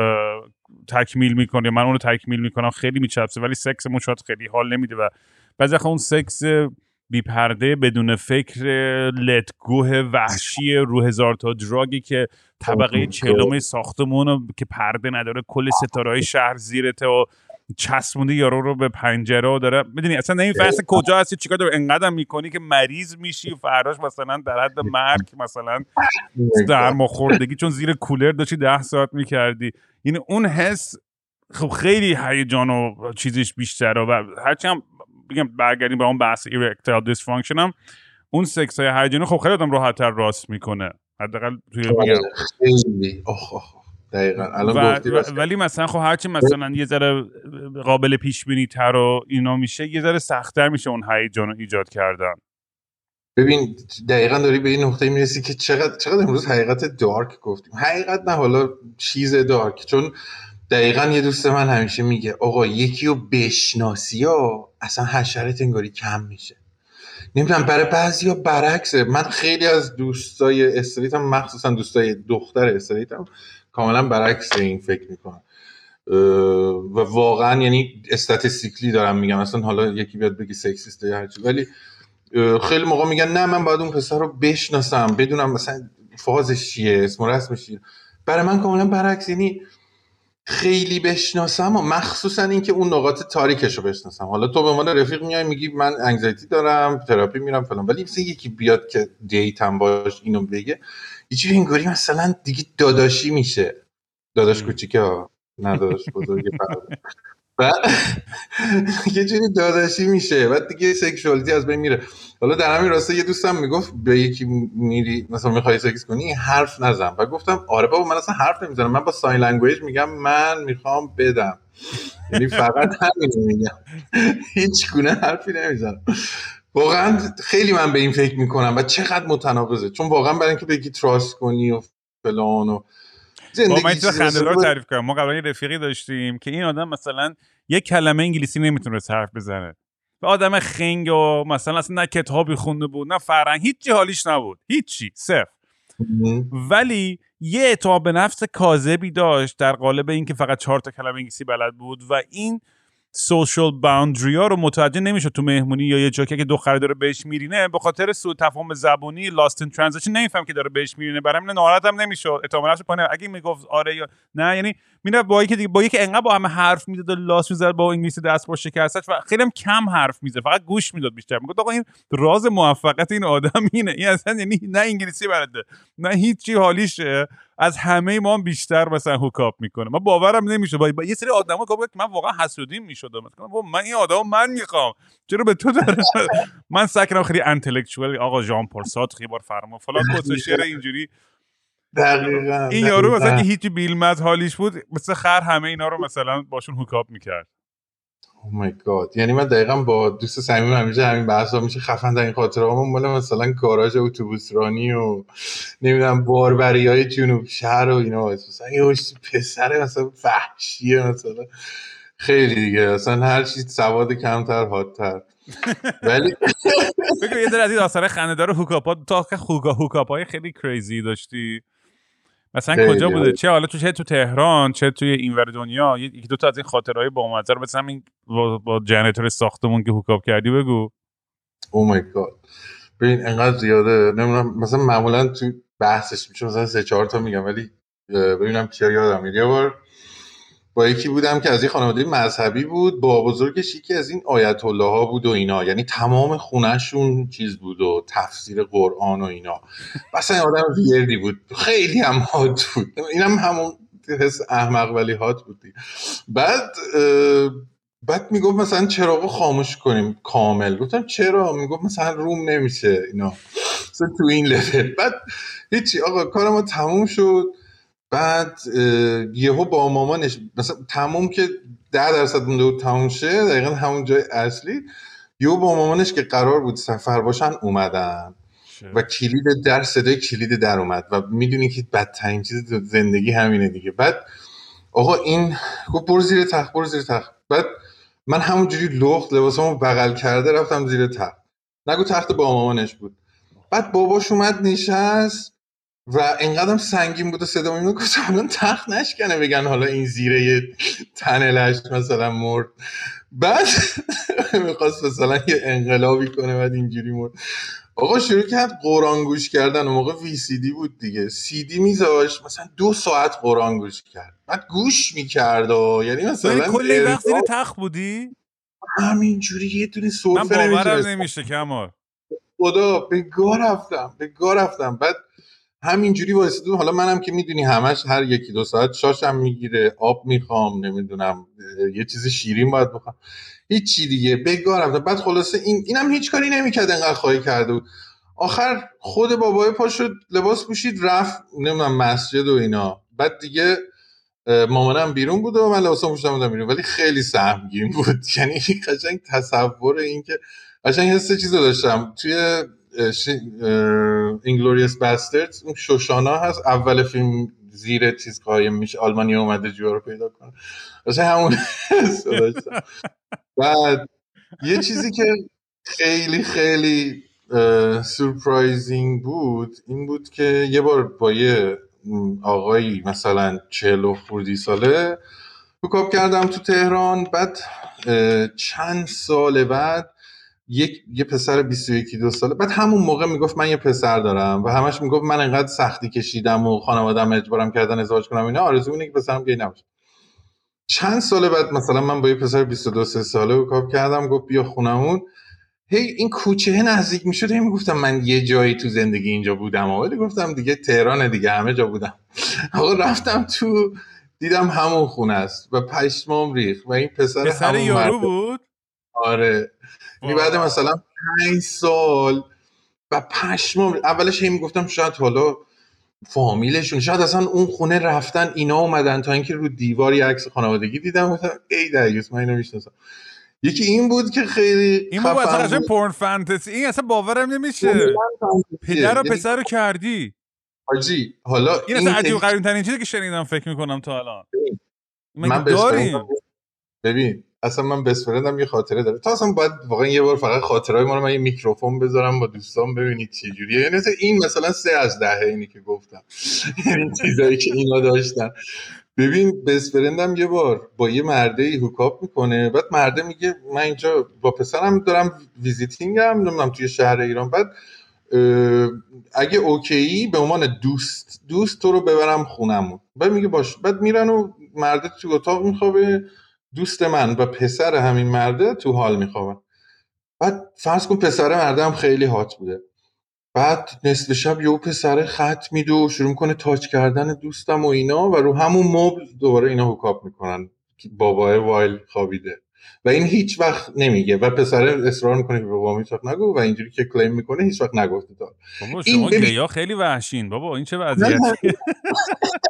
تکمیل میکنه، من اونو تکمیل میکنم، خیلی میچسبه، ولی سکسمون شاید خیلی حال نمیده و بعضی وقتا اون سکس بی پرده بدون فکر لتگوه وحشی رو هزار تا دراگی که طبقه 40 ساختمون که پرده نداره، کل ستاره‌های شهر زیرته و چسبونده یارو رو به پنجره و داره میدونی اصلا نمی‌فهمی کجا هستی چیکار داری، انقدر میکنی که مریض میشی و فرداش مثلا در حد مرگ مثلا سرماخوردگی چون زیر کولر داشتی 10 ساعت میکردی. یعنی اون حس خب خیلی هیجان و چیزش بیشتره و هرچی هم بگم برگردیم به اون بحث ایرکتایل دیسفانکشن هم اون سکس های هیجانی خب خیلی آدم راحت‌تر راست میکنه حداقل توی میگم خیلی دقیقاً الان گفتی ولی مثلا خب هرچی مثلا یه ذره قابل پیش بینی تر و اینا میشه یه ذره سخت‌تر میشه اون هیجان رو ایجاد کردن. ببین دقیقاً داری به این نقطه میرسی که چقدر امروز حقیقت دارک گفتیم، حقیقت نه حالا چیز دارک، چون دقیقاً یه دوست من همیشه میگه آقا یکی رو بشناسی ها اصلا حشرت انگاری کم میشه. نمیدونم برای بعضیا برعکسه. من خیلی از دوستای استریتم مخصوصا دوستای دختر استریتم کاملا برعکس این فکر میکنم و واقعا یعنی استاتستیکلی دارم میگم، اصلا حالا یکی بیاد بگی سکسیسته یا هرچی، ولی خیلی موقع میگن نه من باید اون پسر رو بشناسم بدونم مثلا فازش چیه اسم و رسمش چیه. برای من کاملا برعکس، یعنی خیلی بشناسم و مخصوصا این که اون نقاط تاریکش رو بشناسم. حالا تو به عنوان رفیق میای میگی من انگزایتی دارم تراپی میرم فلان، ولی مثلا یکی بیاد که دیتم باش اینو بگه یه چیزی انگاری مثلا دیگه داداشی میشه، داداش کوچیکه ها نه داداش بزرگه و یه جوری داداشی میشه بعد دیگه سکشوالیتی از بین میره. حالا در همین راسته یه دوستم میگفت به یکی میری مثلا میخوای سکس کنی حرف نزن، و گفتم آره بابا من اصلا حرف نمیزنم، من با ساین لنگویج میگم من میخوام بدم، یعنی فقط همین میگم هیچ گونه حرفی نمیزنم. واقعا خیلی من به این فکر میکنم و چقدر متناقضه، چون واقعا برای اینکه بگی تراست کنی و فلان و با من چه خنده‌دار تعریف کنم. ما قبلا یه رفیقی داشتیم که این آدم مثلا یک کلمه انگلیسی نمیتونست حرف بزنه و آدم خنگ و مثلا اصلا نه کتابی خونده بود نه فرهنگ، هیچی حالیش نبود، هیچی صفر، ولی یه اعتماد به نفس کاذبی داشت در قالب این که فقط 4 تا کلمه انگلیسی بلد بود و این سوشال باوندری ها رو متوجه نمیشه تو مهمونی یا یه جا که دختر داره بهش میرینه به خاطر سوء تفاهم زبانی لاست ان ترانزیشن نمیفهم که داره بهش میرینه، برای همین ناراحت هم نمیشه، اعتماد نفسش پایینه. اگه میگفت آره یا نه یعنی میره با یکی انقدر با همه حرف میزد و لاست میزد با انگلیسی دست با شکستش و خیلی هم کم حرف میزد، فقط گوش میداد بیشتر. میگفت آقا این راز موفقیت این آدم اینه، این اصلا یعنی نه انگلیسی بلده نه هیچی حالیشه، از همه ما هم بیشتر مثلا هوکاپ میکنه. من باورم نمیشه با یه سری آدما که من واقعا حسودیم میشدم، من این آدمو من میخوام چرا به تو داره من ساکنم خیلی انتלקچوال آقا ژان پل سارتر یه بار فرما فلان کس شعر اینجوری دقیقاً این یارو مثلا که هیچ بیلمت حالیش بود مثلا خر همه اینا رو مثلا باشون هوکاپ میکرد. مای گاد. یعنی من دقیقاً با دوست صمیمم همیشه همین بحثا میشه، خفن ترین خاطره‌ام مال مثلا گاراژ اتوبوس رانی و نمیدونم باربریای جنوب شهر و اینا. مثلا یه پسر مثلا وحشیه مثلا، خیلی دیگه اصلا هر چیز سواد کمتر حادتر. ولی بگو یه در از این آثار خنده‌دار هوکاپا، تا هوکاپای خیلی کریزی داشتی مثلا کجا بوده؟ چه حالا چه تو تهران چه توی اینور دنیا؟ یکی دو تا از این خاطرهای با مزه رو مثلا همین با جنراتور ساختمون که هوکاپ کردی بگو. او مای گاد ببین انقدر زیاده، نمیدونم مثلا معمولا تو بحثش میشه مثلا 3-4 تا میگم، ولی ببینم چیا یادم میاد. یه بار با یکی بودم که از این خانواده مذهبی بود، با بزرگش یکی از این آیت الله ها بود و اینا، یعنی تمام خونهشون چیز بود و تفسیر قرآن و اینا. مثلا آدم ویردی بود، خیلی هم هات بود، اینم همون حس احمق ولی هات بود. بعد میگفت مثلا چراغو خاموش کنیم کامل. گفتم چرا؟ میگفت مثلا روم نمیشه اینا، مثلا تو این لول. بعد هیچی آقا کار ما تموم شد. بعد یهو با مامانش مثلا تموم که 10% مونده بود تموم شه، دقیقا همون جای اصلی، یهو با مامانش که قرار بود سفر باشن اومدن و کلید در، صدای کلید در اومد و میدونی که بدترین چیز زندگی همینه دیگه. بعد آقا این گفت برو زیر تخت، برو زیر تخت. بعد من همونجوری لخت لباسامو بغل کرده رفتم زیر تخت، نگو تخت با مامانش بود. بعد باباش اومد نشست و اینقدرم سنگین بود و صدا میاد که الان تخت نشکنه بگن حالا این زیره یه تنلش مثلا مرد. بعد میخواست مثلا یه انقلابی کنه، بعد اینجوری مرد. آقا شروع کرد قرآن گوش کردن. اون موقع VCD بود دیگه، CD میذاش مثلا 2 ساعت قرآن گوش کرد، بعد گوش میکرد یعنی مثلا کلی وقت زیر تخت بودی همینجوری یه دونه سرفه من باورم نمیشه کمال. خدا به گاه رفتم. بعد همینجوری واسه حالا منم که میدونی همش هر 1-2 ساعت شاشم میگیره، آب میخوام، نمیدونم یه چیز شیرین باید بخوام، هیچ چی دیگه بگاه رفتم. بعد خلاصه اینم هیچ کاری نمیکرد، انقدر خواهی کرده بود. آخر خود بابای پا شد لباس پوشید رفت نمیدونم مسجد و اینا. بعد دیگه مامانم بیرون بود و من لباسام پوشیدم بودم بیرون، ولی خیلی سهمگین بود. یعنی قشنگ تصور این که قشنگ حس چیزو داشتم توی اینگلوریوس باستردز، اون شوشانا هست اول فیلم زیر چیز قایم میشه، آلمانی اومده جوا رو پیدا کنه، قشنگ همون حس داشتم. بعد یه چیزی که خیلی خیلی سورپرایزینگ بود این بود که یه بار با یه آقایی مثلا 40 خردی ساله هوکاپ کردم تو تهران. بعد چند سال بعد یه پسر 21-22 ساله، بعد همون موقع میگفت من یه پسر دارم و همش میگفت من انقدر سختی کشیدم و خانواده‌ام اجبارم کردن ازدواج کنم اینا، آرزو اینه که پسرم گی نباشه. چند سال بعد مثلا من با یه پسر 22-23 ساله هوکاپ کردم، گفت بیا خونمون. هی این کوچه نزدیک میشد، هی میگفتم من یه جایی تو زندگی اینجا بودم، ولی گفتم دیگه تهران دیگه، همه جا بودم. آقا رفتم تو دیدم همون خونه است و پشمام ریخت و این پسر یارو بود. آره بعد مثلا 5 سال و پشمام اولش هی میگفتم شاید حالا فامیلشون، شاید اصلا اون خونه رفتن اینا اومدن، تا اینکه رو دیوار یه عکس خانوادگی دیدم گفتم ای دریوس من اینو میشناسم. یکی این بود که خیلی این بود اصلا پورن فانتزی، این اصلا باورم نمیشه پدر و پسر رو کردی حاجی. حالا این اصلا عجیب غریب ترین چیزی که شنیدم فکر میکنم تا الان. من ببین اصلا من بست فرندم یه خاطره داره، تا اصلا باید واقعا یه بار فقط خاطرهای ما رو من یه میکروفون بذارم با دوستان ببینید چه جوریه. یعنی این مثلا 3 از 10 اینی که گفتم، این چیزایی که اینا داشتن. ببین بست فرندم یه بار با یه مردی هوکاپ میکنه، بعد مرده میگه من اینجا با پسرم دارم ویزیتینگم نمیدونم توی شهر ایران، بعد اگه اوکی به عنوان دوست تو رو ببرم خونمون. بعد میگه باش. بعد میرن و مرده تو اتاق میخوابه، دوست من و پسر همین مرده تو حال میخوابن. بعد فرض کن پسر مرده هم خیلی هات بوده، بعد نصف شب یهو پسر خط میده و شروع میکنه تاچ کردن دوستم و اینا و رو همون مبل دوباره اینا هوکاپ میکنن که بابای وایل خوابیده و این هیچ وقت نمیگه و پسر اصرار میکنه که بابا هیچ وقت نگو و اینجوری که کلیم میکنه هیچ وقت نگفته. بابا شما گیا خیلی وحشین بابا، این چه وضعیتیه؟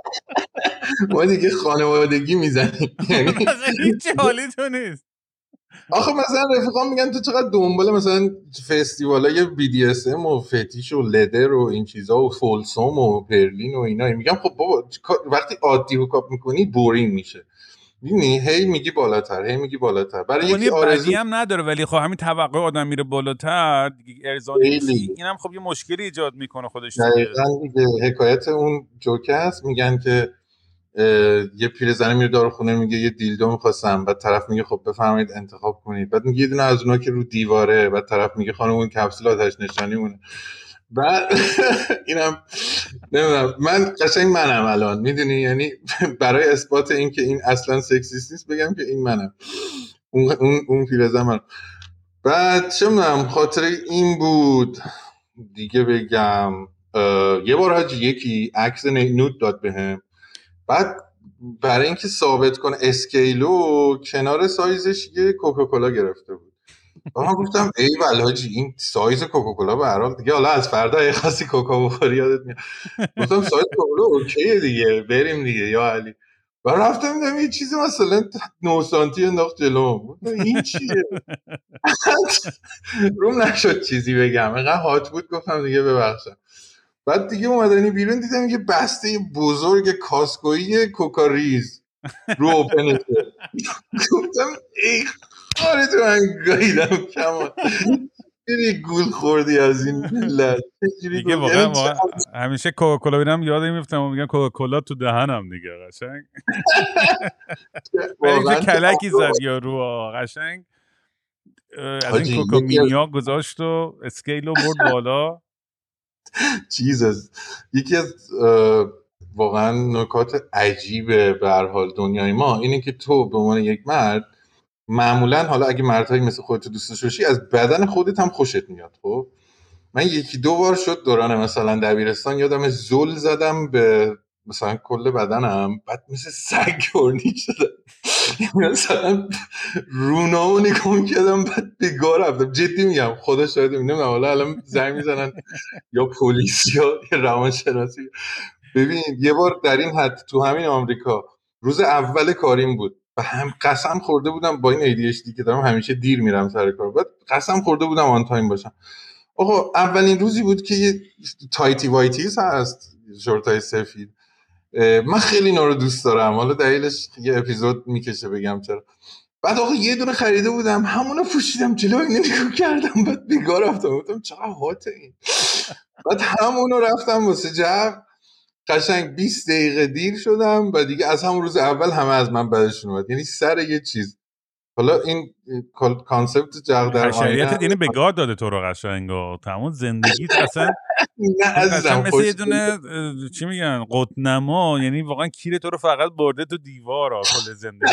ما دیگه خانوادگی میزنیم، یعنی هیچ حالی تو نیست. آخه مثلا رفیقام میگن تو چقدر دنبال مثلا فستیوالای BDSM و فتیش و لدر و این چیزا و فولسوم و برلین و اینا. میگم خب بابا وقتی عادی هوکاپ میکنی بورینگ میشه، میبینی هی میگی بالاتر، هی میگی بالاتر. برای یکی آرزو بدی هم نداره، ولی خب همین توقع آدم میره بالاتر دیگه، ارزانی میشی، اینم خب یه مشکلی ایجاد میکنه خودش دیگه. دقیقاً دیگه حکایت اون جوکه هست، میگن که یه پیرزنی میره داروخونه میگه یه دیلدو می‌خواستم، بعد طرف میگه خب بفرمایید انتخاب کنید، بعد میگه یه دونه از اونها که رو دیواره، بعد طرف میگه خانم اون کپسول آتش نشانی مونه. بعد اینم نمیدونم، من قشنگ منم الان میدونی، یعنی برای اثبات این که این اصلا سکسیست نیست بگم که این منم، اون پیرزن من. بعد چه میدونم خاطره این بود دیگه بگم. یه بار حاجی یکی عکس نود داد بهم، بعد برای اینکه ثابت کنه اسکیلو کنار سایزش یه کوکاکولا گرفته بود. من گفتم ای حاجی این سایز کوکاکولا به هر حال دیگه، حالا از فردا یه خاصی کوکا بخوری یادت میاد. گفتم سایز کوکاکولا اوکیه دیگه، بریم دیگه یا علی. و رفتم دیدم یه چیزی مثلا 9 سانتی انداخت جلوم. این چیه؟ روم نشد چیزی بگم، اینقدر هات بود گفتم دیگه ببخشم. بعد دیگه اومدنی بیرون دیدم یه بسته بزرگ کاسکویی کوکاریز رو اوپنشه. گفتم ای خاره تو من گاییدم کمان، چجوری گول خوردی از این ملت دیگه. واقعا همیشه کوکاکولا ببینم یادم میفتم و میگم کوکاکولا تو دهنم دیگه قشنگ. واقعا کلکی زد یارو قشنگ از این کوکا مینیا گذاشت و اسکیلو برد بالا. یکی از واقعا نکات عجیبه به هر حال دنیای ما اینه که تو به عنوان یک مرد معمولا، حالا اگه مردهایی مثل خودت دوست داشته باشی، از بدن خودت هم خوشت میاد. خب من یکی دو بار شد دوران مثلا دبیرستان یادم زل زدم به مثلا کل بدنم، بعد مثل سگ گرنی شدم، مثلا رونامو نگاه کردم بعد بگاه رفتم. جدی میگم خدا شاید، نمیدونم حالا الان زنگ میزنن یا پلیس یا روانشناسی. ببین یه بار در این حد تو همین آمریکا روز اول کاریم بود و هم قسم خورده بودم با این ADHD که دارم همیشه دیر میرم سر کار، بعد قسم خورده بودم آن تایم باشم. آقا اولین روزی بود که یه تایتی وایتیز هست، شورتای سفید، من خیلی اینا رو دوست دارم، حالا دلیلش یه اپیزود میکشه بگم چرا. بعد آقا یه دونه خریده بودم همونو پوشیدم جلو اینو نگاه کردم، بعد بیگار رفتم گفتم چقدر هاته این. بعد همونو رفتم واسه جمع، قشنگ 20 دقیقه دیر شدم و دیگه از همون روز اول همه از من بدشون اومد، یعنی سر یه چیز. حالا این کانسپت جغ در آینه اینو به گار داده تو رو قشنگا تمام زندگیت اصلا نه عزیزم مثل یه دونه چی میگن قطنما، یعنی واقعا کیر تو رو فقط برده تو دیوارا کل زندگی.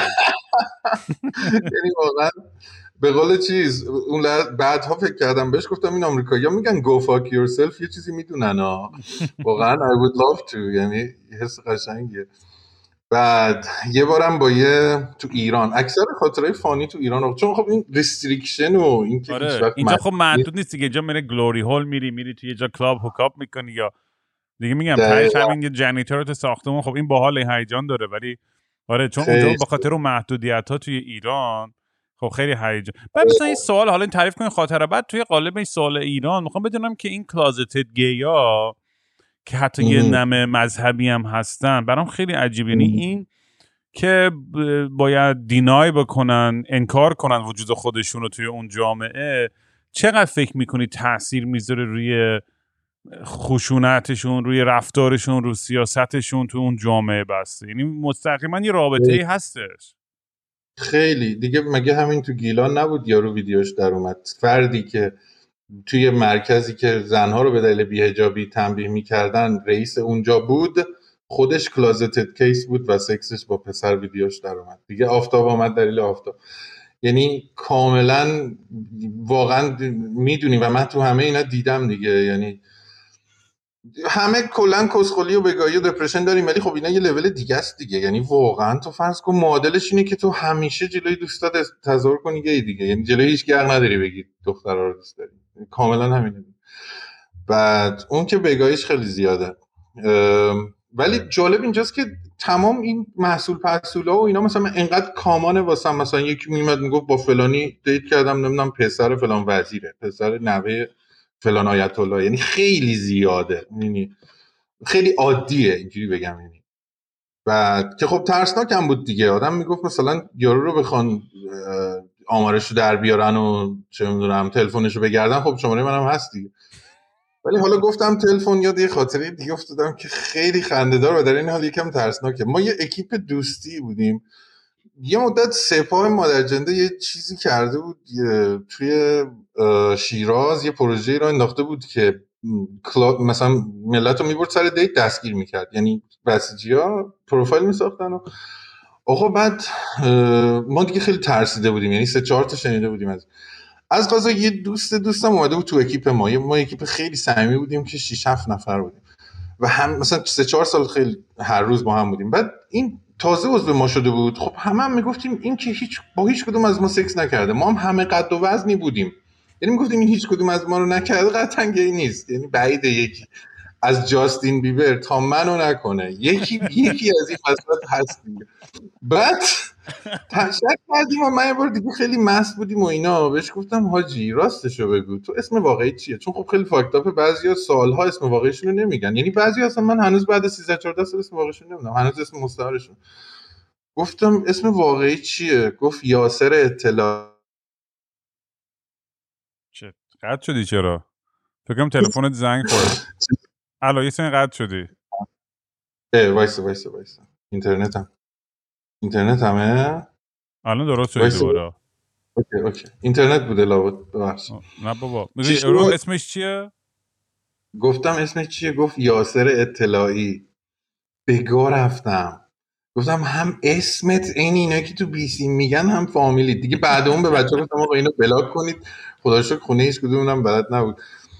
یعنی واقعا به قول چیز اون بعدها فکر کردم بهش، گفتم این آمریکایی‌ها میگن go fuck yourself یه چیزی میدونن ها. واقعا I would love to، یعنی حس قشنگیه. بعد یه بارم با تو ایران، اکثر خاطرهای فانی تو ایران، چون خب این ریستریکشن و این که هیچ وقت اینجا خب محدود نیست دیگه، اینجا میره گلوری هول میری تو یه جا کلاب هوکاپ میکنی یا دیگه میگم تایش همین یه جنیتور تو ساختمون، خب این باحال هیجان داره، ولی آره چون اونجا به خاطر اون محدودیت‌ها توی ایران خب خیلی هیجان. بعد مثلا این سوال، حالا این تعریف کنین خاطره، بعد توی قالب این سوال ایران میخوام بدونم که این کلازتد گیا که حتی یه نمه مذهبی هم هستن برام خیلی عجیبه، یعنی این که باید دینای بکنن، انکار کنن وجود خودشون رو توی اون جامعه، چقدر فکر میکنی تأثیر میذاره روی خشونتشون، روی رفتارشون، روی سیاستشون تو اون جامعه بسته؟ یعنی مستقیما یه رابطه‌ای هستش. خیلی دیگه. مگه همین تو گیلان نبود یارو ویدیوش در اومد، فردی که توی مرکزی که زنها رو به دلیل بی‌حجابی تنبیه می‌کردن رئیس اونجا بود، خودش کلازتد کیس بود و سکسش با پسر ویدیوش در اومد دیگه. آفتاب آمد دلیل آفتاب. یعنی کاملا واقعا میدونی و من تو همه اینا دیدم دیگه، یعنی همه کلا کسخلی و بگاهی و دپرشن داریم، ولی خب اینا یه لول دیگه است دیگه. یعنی واقعا تو فرض کن معادلش اینه که تو همیشه جلوی دوستات تظاهر کنی گی دیگه، یعنی جلوی هیچ کی حق نداری بگی دخترا رو دوست داری، کاملا همینه. بعد اون که بگاهیش خیلی زیاده. ولی جالب اینجاست که تمام این محصول پسولا و اینا مثلا انقدر کامانه واسه مثلا یکی میمد میگفت با فلانی دیت کردم نمیدونم پسر فلان وزیره، پسر نوه فلان آیت الله، یعنی خیلی زیاده، یعنی خیلی عادیه اینجوری بگم. یعنی و که خب ترسناک هم بود دیگه، آدم میگفت مثلا یارو رو بخوان آمارشو در بیارن و چه میدونم تلفنشو بگردن، خب شماره منم هست دیگه. ولی حالا گفتم تلفن یاد یه خاطره دیگه افتادم که خیلی خنده‌دار و در این حال یکم ترسناکه. ما یه اکیپ دوستی بودیم، یه مدت سپاه مادرجنده یه چیزی کرده بود توی شیراز، یه پروژه‌ای رو انداخته بود که مثلا ملت رو میبرد سر دیت دستگیر میکرد، یعنی بسیجی‌ها پروفایل میساختن و آقا بعد ما دیگه خیلی ترسیده بودیم، یعنی 3-4 تا شنیده بودیم از قضا یه دوستم اومده بود تو اکیپ ما اکیپ خیلی صمیمی بودیم که 6-7 نفر بودیم و هم مثلا 3-4 سال خیلی هر روز با هم بودیم. بعد این تازه عضو ما شده بود، خب هم میگفتیم این که با هیچ کدوم از ما سکس نکرده، ما هم همه قد و وزنی بودیم، یعنی میگفتیم این هیچ کدوم از ما رو نکرده، قطعا گی نیست، یعنی بعیده یکی از جاستین بیبر تا منو نکنه یکی از این وسط هست دیگه. بعد شک کردیم و من یه بار دیگه خیلی مست بودیم و اینا، بهش گفتم حاجی راستشو بگو تو اسم واقعی چیه؟ چون خب خیلی فاکتاپه، بعضیا سالها اسم واقعیشون رو نمیگن، یعنی بعضی اصلا من هنوز بعد 13-14 سال اسم واقعیشون نمیدونم، هنوز اسم مستعارشون. گفتم اسم واقعی چیه؟ گفت یاسر اطلاعی. چه قطع شدی؟ چرا؟ فکرم تلفنت زنگ خورد. الان یه سن قطع شدی. وایسا اینترنت همه الان درست شدی دوباره. اوکی اینترنت بوده لابد، ببخشید. نه بابا میگی رو اسمش چیه؟ گفتم اسمش چیه؟ گفت یاسر اطلاعی. بگاه رفتم گفتم هم اسمت این اینایی که تو بی سی میگن هم فامیلی دیگه. بعد اون به بچه گفتم آقا اینو بلاک کنید، خدا شکر خونه هیچ کدومونم بلد نبود.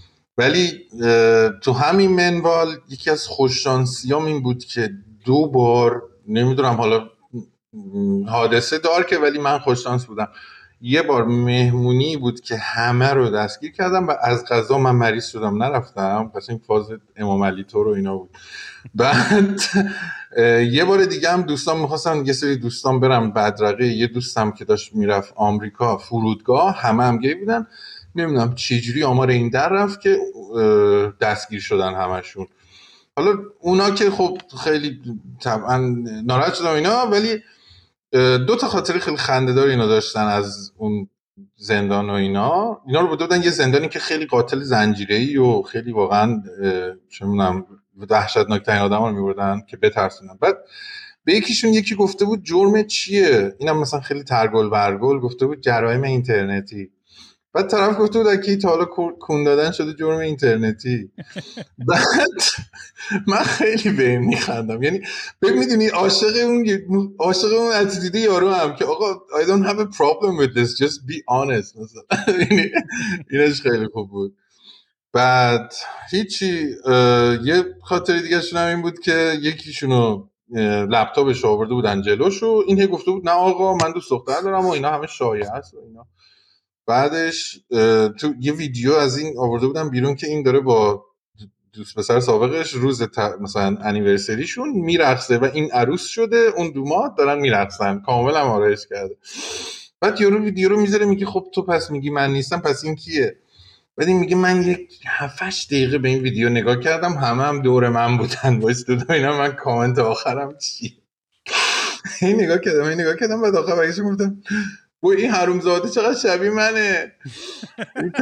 ولی تو همین منوال یکی از خوششانسیام این بود که 2 بار، نمیدونم حالا حادثه دار که، ولی من خوششانس بودم، یه بار مهمونی بود که همه رو دستگیر کردم و از قضا من مریض شدم نرفتم، پس این فاز امام علی تو رو اینا بود. بعد یه بار دیگه هم دوستان میخواستن، یه سری دوستان برم بدرقه، یه دوستم که داشت میرفت آمریکا فرودگاه، همه گی بودن، نمیدونم چجوری آمار این در رفت که دستگیر شدن همشون. حالا اونا که خب خیلی طبعا ناراحت شدن اینا، ولی 2 تا خاطره خیلی خنده‌دار اینا داشتن از اون زندان و اینا رو بودن. یه زندانی که خیلی قاتل زنجیره‌ای و خیلی واقعا چه می‌دونم وحشتناک‌ترین آدما رو می‌بردن که بترسونن. بعد به یکیشون یکی گفته بود جرم چیه؟ اینم مثلا خیلی ترگل برگل گفته بود جرایم اینترنتی. بعد طرف گفته بود اگه تا حالا کون دادن شده جرم اینترنتی. بعد من خیلی به این میخندم، یعنی میدونی عاشق اون اتیتود یارو هم که آقا I don't have a problem with this just be honest مثلا. اینش خیلی خوب بود. بعد هیچی. یه خاطر دیگه شون هم این بود که یکیشونو لپتاپش آورده بودن جلوشو، این گفته بود نه آقا من دوست دختر دارم و اینا همه شایعه است و اینا. بعدش تو یه ویدیو از این آورده بودم بیرون که این داره با دوست پسر سابقش روز مثلا انیورسریشون میرقصه و این عروس شده، اون دومات دارن میرقصن، کاملا آرایش کرده. بعد یارو ویدیو رو میذاره میگه خب تو پس میگی من نیستم، پس این کیه؟ بعد این میگه من یک 7-8 دقیقه به این ویدیو نگاه کردم، همه هم دور من بودن وایسادم اینا، من کامنت آخرم چی این نگاه کردم بعد آخر برگشتم گفتم بوی این حرومزاده چقدر شبیه منه. این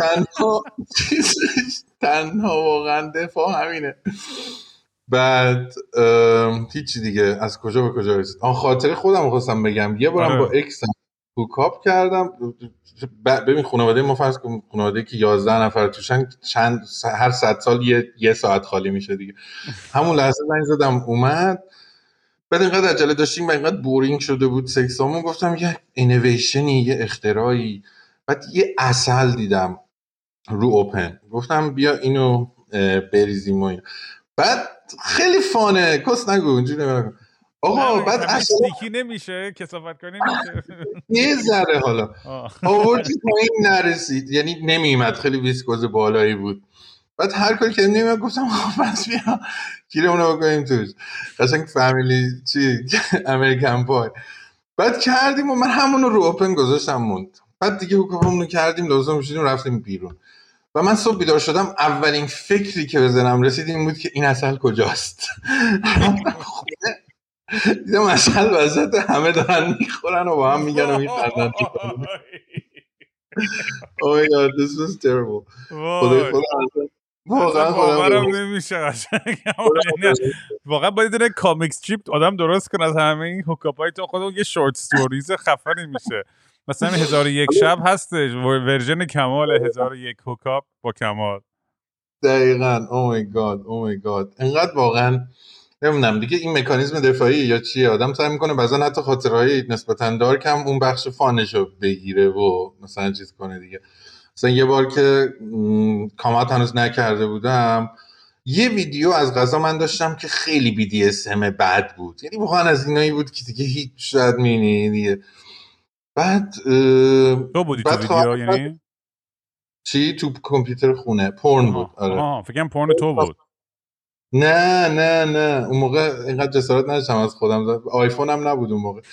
تنها واقعا دفاع همینه. بعد هیچی دیگه، از کجا به کجا رسید. خاطره خودم خواستم بگم، یه بارم با اکسم هوکاپ کردم. ببین خانواده ما فرض کن خانواده که 11 نفر توشن، هر 100 سال یه ساعت خالی میشه دیگه. همون لحظه زنگ زدم اومد. بعد اینقدر عجله داشتیم و اینقدر بورینگ شده بود سکسامون، گفتم یه اینویشنی، یه اختراعی. بعد یه عسل دیدم رو اوپن، گفتم بیا اینو بریزیم و این. بعد خیلی فانه، کس نگو اینجوری نگو آقا. بعد استیکی نمیشه کثافت کنی نمیشه یه ذره حالا آوردی پایین نرسید، یعنی نمیومد، خیلی ویسکوز بالایی بود. بعد هر کاری که نمی‌دونم گفتم خب بس بیا گیرمون رو بکنیم توش، قشنگ فامیلی چی امریکن پای. بعد کردیم و من همون رو اوپن گذاشتم موند. بعد دیگه حکممون رو کردیم، لازم شدیم رفتیم بیرون. و من صبح بیدار شدم، اولین فکری که به ذهنم رسید این بود که این عسل کجاست. دیدم عسل وسط همه دارن میخورن و با هم میگن و میخندن. Oh my god, this was terrible. واقعا باورم نمیشه قشنگ. واقعا باید یه کامیک استریپ آدم درست کنه از همه این هوکاپای تو، خودمون یه شورت استوریز خفنی میشه. مثلا 1001 شب هستش ورژن کمال 1001 هوکاپ با کمال. دقیقاً. Oh my god انقدر واقعا نمیدونم دیگه این مکانیزم دفاعی یا چیه، آدم سعی میکنه بعضا حتی خاطرهای نسبتاً دارک هم اون بخش فانشو بگیره و مثلا چیز کنه دیگه. مثلا یه بار که کامات هنوز نکرده بودم، یه ویدیو از قضا من داشتم که خیلی BDSM بد بود، یعنی واقعا از اینایی بود که دیگه هیچ شاید مینی دیگه. بعد تو بودی تو ویدیو یعنی چی؟ تو کامپیوتر خونه پورن بود. آره فکرم پورن تو بود. نه اون موقع اینقدر جسارت نداشتم از خودم، آیفون هم نبود اون موقع.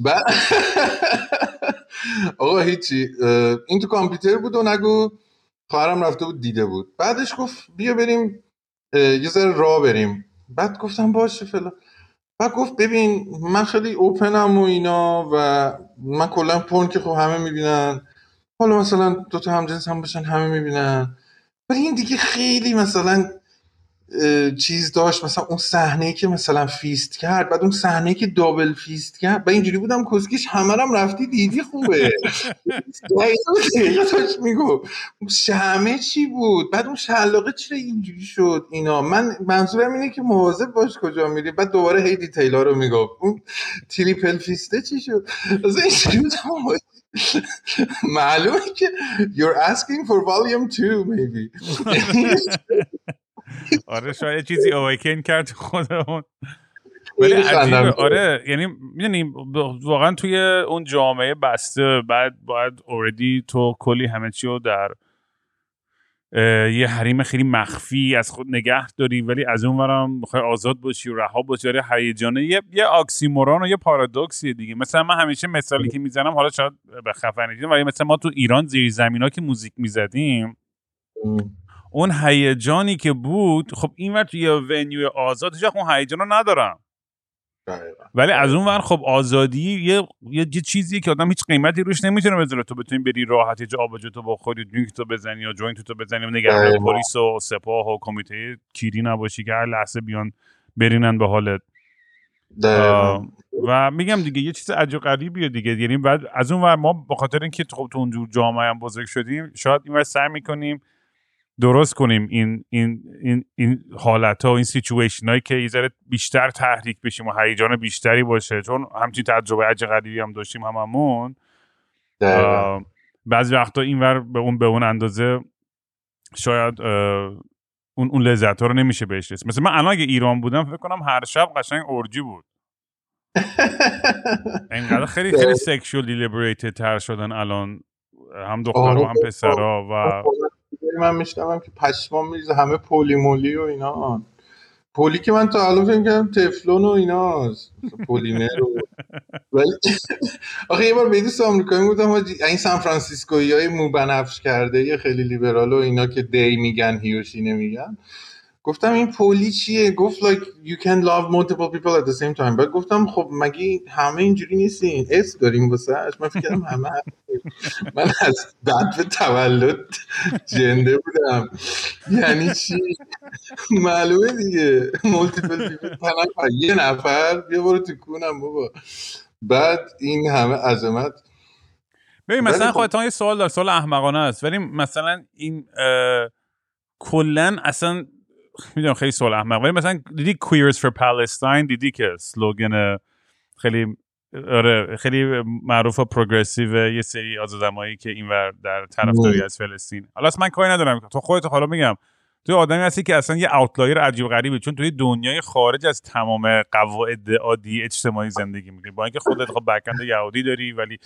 آقا هیچی، این تو کامپیوتر بود و نگو خواهرم رفته بود دیده بود. بعدش گفت بیا بریم یه ذره راه بریم. بعد گفتم باشه فلان. بعد گفت ببین من خیلی اوپنم و اینا و من کلا پورن که خب همه میبینن، حالا مثلا دوتا همجنس هم باشن همه میبینن، ولی این دیگه خیلی مثلا چیز داشت، مثلا اون صحنه‌ای که مثلا فیست کرد، بعد اون صحنه‌ای که دابل فیست کرد، بعد اینجوری بودم کسکش همه رم رفتی دیدی خوبه. دقیقا داشت میگو همه چی بود، بعد اون شلاقه چرا اینجوری شد اینا. من منظورم اینه که مواظب باش کجا میری. بعد دوباره هی دیتیلا رو میگو اون تریپل فیسته چی شد. از این معلومه که you're asking for volume 2 maybe. آره شاید چیزی اویکن کرد خودمون. ولی عجیبه. آره یعنی میدونی واقعا توی اون جامعه بسته بعد باید اوردی تو کلی همه چی رو در یه حریم خیلی مخفی از خود نگه داری، ولی از اون ورم بخوای آزاد باشی و رها باشی. آره هیجانه یه آکسیمورون و یه پارادوکسیه دیگه. مثلا من همیشه مثالی که میزنم، حالا شاید به خفنی دیدم، ولی مثلا ما تو ایران زیر زمینا که موزیک میزدیم، اون هیجانی که بود خب این وقت یه ونیو آزاد هیچ اون هیجان رو ندارم. ولی از اون ور خب آزادی یه چیزیه که آدم هیچ قیمتی روش نمیتونه بذاره. تو بتونی بری راحت جا آبجوتو بخوری، درینک تو بزنی یا جوینت تو بزنی و نگران پلیس و سپاه و کمیته کیری نباشی که هر لحظه بیان برینن به حالت. و میگم دیگه یه چیز عجیب غریبیه دیگه. یعنی بعد از اون ور ما به خاطر اینکه خب تو اونجور جامعه هم بزرگ شدیم، شاید این ور سعی میکنیم درست کنیم این حالت‌ها و این سیچویشنایی که یه ذره بیشتر تحریک بشیم و هیجان بیشتری باشه، چون همچین تجربه عجیب غریبی هم داشتیم هممون. بعضی وقتا اینور به اون اندازه شاید اون لذت‌ها رو نمیشه بهش رسید. مثلا من الان اگه ایران بودم فکر کنم هر شب قشنگ اورجی بود. اینقدر خیلی خیلی سکشوالی لیبریتد تر شدن الان، هم دخترها هم پسرها. و من میشنوم که پشمام میریزه همه پولی مولی و اینا. پولی که من تا الان فکر کردم تفلون و ایناست، پولینر ولی آخه یه بار به دوست آمریکایی بودم، این سان فرانسیسکویی مو بنفش کرده یه خیلی لیبرال و اینا که دی میگن هیوشی نمیگن. گفتم این پولی چیه؟ گفت like you can love multiple people at the same time. بعد گفتم خب مگه همه اینجوری نیستین؟ اسم داریم واسهش؟ من فکر کردم همه من از بعد تولد جنده بودم. یعنی چی؟ معلومه دیگه multiple people، یه نفر بیا برو تو کونم بابا. بعد این همه عظمت. ببین مثلا خودتان یه سوال دار، سوال احمقانه است، ولی مثلا این کلن اصلا میدونم خیلی سوال احمق، ولی مثلا دیدی Queers for Palestine؟ دیدی که سلوگن خیلی خیلی معروف و پروگرسیو یه سری آزادمایی که اینور در طرفداری از فلسطین. حالا من کاری ندارم، تو خودت حالا میگم تو آدمی هستی که اصلا یه اوتلایر عجیب غریبه، چون توی دنیای خارج از تمام قواعد عادی اجتماعی زندگی میکنی، با اینکه خودت خب بک‌اند یهودی داری ولی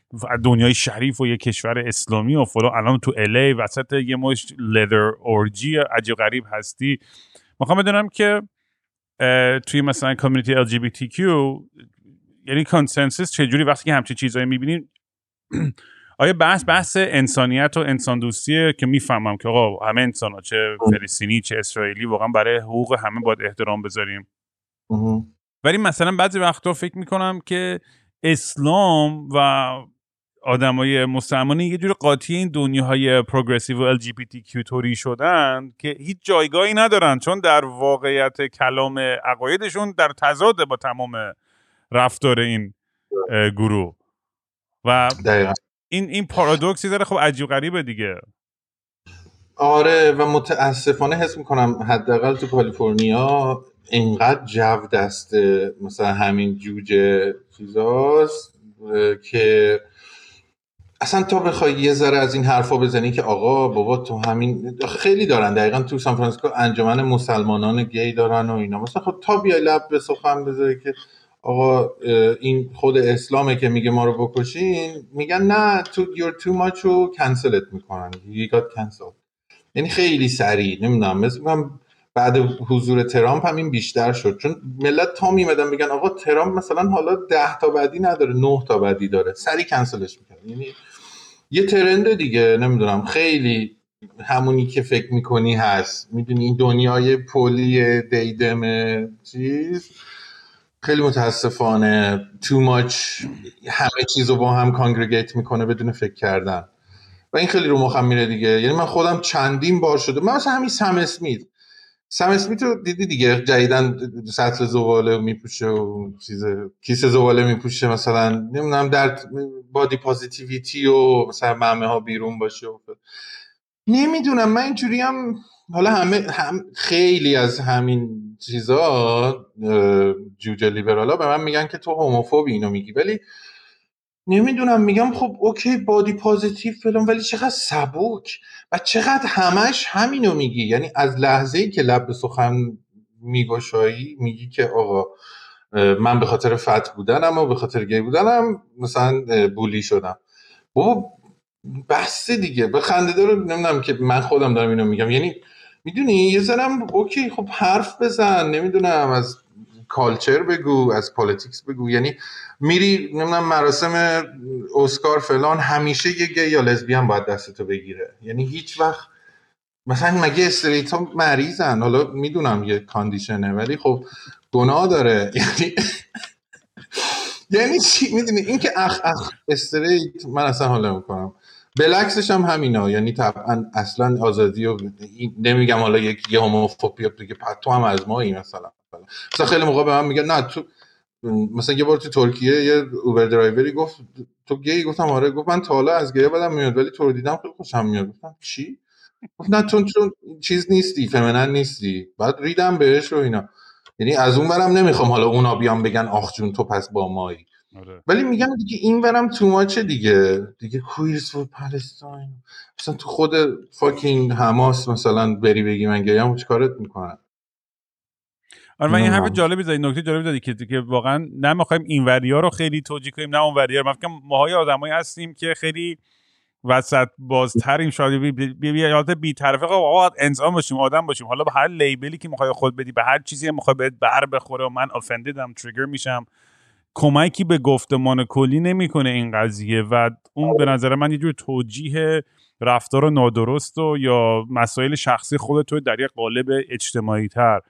دنیای شریف و یه کشور اسلامی و فلان، الان تو الی وسط یه مشت لدر اورجی عجیب غریب هستی. میخوام بدونم که توی مثلا کامیونیتی LGBTQ یعنی کانسنسس چجوری وقتی که همچین چیزایی میبینین؟ آیا بحث انسانیت و انسان دوستیه که میفهمم که آقا همه انسان چه فلسطینی چه اسرائیلی واقعا برای حقوق همه باید احترام بذاریم، ولی مثلا بعضی وقتا فکر میکنم که اسلام و آدمای مسلمانی یه جور قاطی این دنیاهای پروگرسیو و LGBTQ توری شدن که هیچ جایگاهی ندارن، چون در واقعیت کلام عقایدشون در تضاد با تمام رفتار این گروه و دقیقا. این پارادوکسی داره، خب عجیب غریبه دیگه. آره و متاسفانه حس میکنم حداقل تو کالیفرنیا اینقدر جو دسته مثلا همین جوجه چیزاست که اصلا تا بخوای یه ذره از این حرفا بزنی که آقا بابا تو همین خیلی دارن، دقیقا تو سان فرانسیسکو انجمن مسلمانان گی دارن و اینا، مثلا خب تا بیای لب به سخن بذاری که آقا این خود اسلامه که میگه ما رو بکشین، میگن نه تو you're too much و کنسلت میکنن you got cancelled. یعنی خیلی سریع نمیدونم، مثلا بعد حضور ترامپ هم این بیشتر شد، چون ملت تا میمدن میگن آقا ترامپ مثلا حالا 10 تا بعدی نداره 9 تا بعدی داره، سریع کنسلش میکنن. یعنی یه ترند دیگه نمیدونم، خیلی همونی که فکر میکنی هست، میدونی این دنیای پولی دیدم چیز خیلی متاسفانه too much همه چیزو با هم کانگریگیت میکنه بدون فکر کردن و این خیلی رو مخم میره دیگه. یعنی من خودم چندین بار شده، من مثلا همین سم اسمیت رو دیدی دیگه، جدیدن سطل زباله میپوشه و کیسه زباله میپوشه مثلا، نمیدونم در بادی پازیتیویتی و مثلا مهمه ها بیرون باشه و نمیدونم. من اینجوری هم حالا هم خیلی از همین چیزا جوجه لیبرالا به من میگن که تو هوموفوبی اینو میگی، ولی نمیدونم، میگم خب اوکی بادی پازیتیو فلان، ولی چقدر سبک و چقدر همش همینو میگی. یعنی از لحظه‌ای که لب به سخن میگشایی میگی که آقا من به خاطر فت بودنم و به خاطر گی بودنم مثلا بولی شدم. بابا بس دیگه، به خنده داره. نمیدونم که من خودم دارم اینو میگم، یعنی میدونی یه ذرم اوکی خب حرف بزن، نمیدونم از کالچر بگو، از پالیتیکس بگو. یعنی میری نمیدونم مراسم اسکار فلان، همیشه یه گی یا لزبیان باید دستتو بگیره. یعنی هیچ وقت مثلا مگه استریت ها مریضن؟ حالا میدونم یه کاندیشنه ولی خب گناه داره. یعنی چی؟ میدونی این که اخ استریت من اصلا حالا میکنم، بلکسش هم همینا. یعنی طبعا اصلا آزادی و نمیگم حالا یه هوموفوبیا دیگه تو هم از مایی مثلا خیلی موقع به من میگن نه تو مثلا یه بار تو ترکیه یه اوبر درایوری گفت تو گی، گفتم آره، گفت من تا حالا از گی بدم میاد ولی تو رو دیدم خیلی خوشم میاد. گفتم چی؟ گفت نه چون چیز نیستی، فمینن نیستی. بعد ریدم بهش و اینا. یعنی از اون برم نمیخوام حالا اونا بیان بگن آخ جون تو پس با مایی. ولی میگم دیگه این برم تو ماچه دیگه کویرز فور پالستاین. مثلا تو خود فاکینگ حماس مثلا بری بگی من گیم چیکارت میکنن؟ آره من این حرف جالبی زدی، نکته جالبی زدی که واقعا نمیخوایم این وریا رو خیلی توجیه کنیم نه اون وریا. من فکر کنم ماهای آدمایی هستیم که خیلی وسط بازتریم، شاید حالت بی‌طرفه آقا انسان باشیم، آدم باشیم. حالا به هر لیبلی که میخوای خود بدی، به هر چیزی میخوای بهت بر بخوره و من آفندیدم تریگر میشم، کمکی به گفتمان کلی نمیکنه این قضیه. و اون به نظر من یه جور توجیه رفتار نادرست و یا مسائل شخصی خودت در یک قالب اجتماعی تر.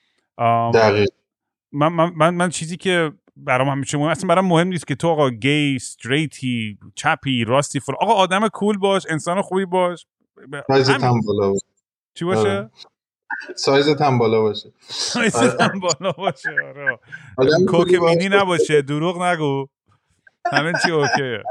من چیزی که برام همیشه مهم، اصلا برام مهم نیست که تو آقا گی، استریتی، چپی، راستی فر، آقا آدم کول باش، انسان خوبی باش، سایزت هم بالا باشه. چی باشه؟ سایزت هم بالا باشه. سایزت هم بالا باشه. آره کوک مینی نباشه، دروغ نگو، همین چی اوکیه.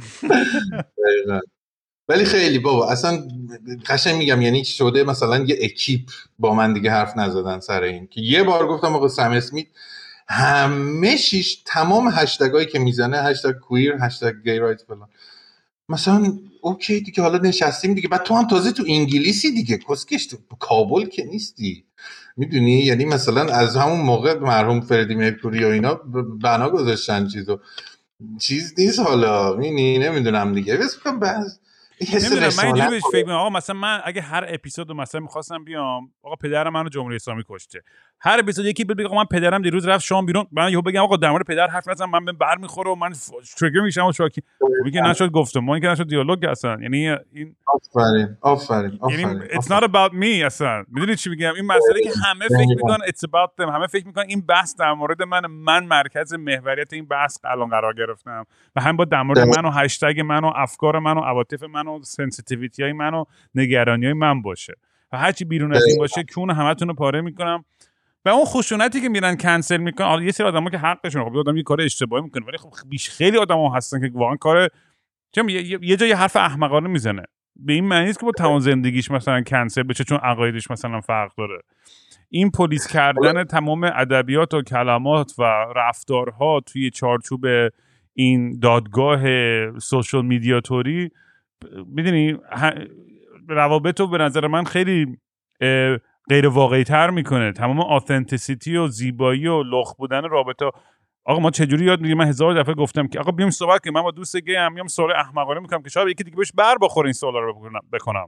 ولی خیلی بابا اصلا قشنگ میگم، یعنی شده مثلا یه اکیپ با من دیگه حرف نزدن سر این که یه بار گفتم آقا سم اسمیت همه تمام هشتگایی که میزنه هشتگ کویر، هشتگ گی رایت فلان، مثلا اوکی دیگه حالا نشستیم دیگه. بعد تو هم تازه تو انگلیسی دیگه، کسکش تو کابل که نیستی، میدونی. یعنی مثلا از همون موقع مرحوم فردی مرکوری و اینا بنا گذاشتن چیزو. چیز نیست حالا می‌بینی نمیدونم دیگه بس میگم بس نمیدونم من اینجوری بهش فکر می‌کنم آقا مثلا من اگه هر اپیزود مثلا می‌خواستم بیام آقا پدرم منو جمهوری اسلامی کشته هر اپیزود یکی بگه آقا من پدرم دیروز رفت شام بیرون من یهو بگم آقا در مورد پدر حرف نزن من برمیخوره و من تریگر میشم و شوکی میگه نشد گفتم ما اینکه نشد دیالوگ اصلا یعنی این آفرین یعنی it's not about me اصلا میدونی چی میگم این مسئله که همه فکر میکنن it's about them همه فکر میکنن این بحث در مورد من مرکز محوریت این بحث الان قرار گرفتم و هم با در مورد من و هشتگ من و افکار من و عواطف من و سنسیتیویتی های من و نگرانی های من باشه و هرچی بیرون از این باشه کون همتون رو پاره میکنم و اون خشونتی که میرن کنسل میکنن یه سری آدما که حقشون خب آدم یه کار اشتباهی میکنه ولی خب خیلی آدما هستن که واقعا کار یه جای حرف احمقانه میزنه به این معنی نیست که با تمام زندگیش مثلا کنسل بشه چون عقایدش مثلا فرق داره این پلیس کردن تمام ادبیات و کلمات و رفتارها توی چارچوب این دادگاه سوشال میدیاتوری میدونی روابط رو به نظر من خیلی غیر واقعی تر میکنه تمام آثنتیسیتی و زیبایی و لخ بودن رابطه آقا ما چجوری یاد میگیریم من 1000 دفعه گفتم که آقا بیام صحبت کنیم من با دوست گی ام میام سوال احمقانه میکنم که شاید یکی دیگه بهش بر بخوره این سوالا رو بکنم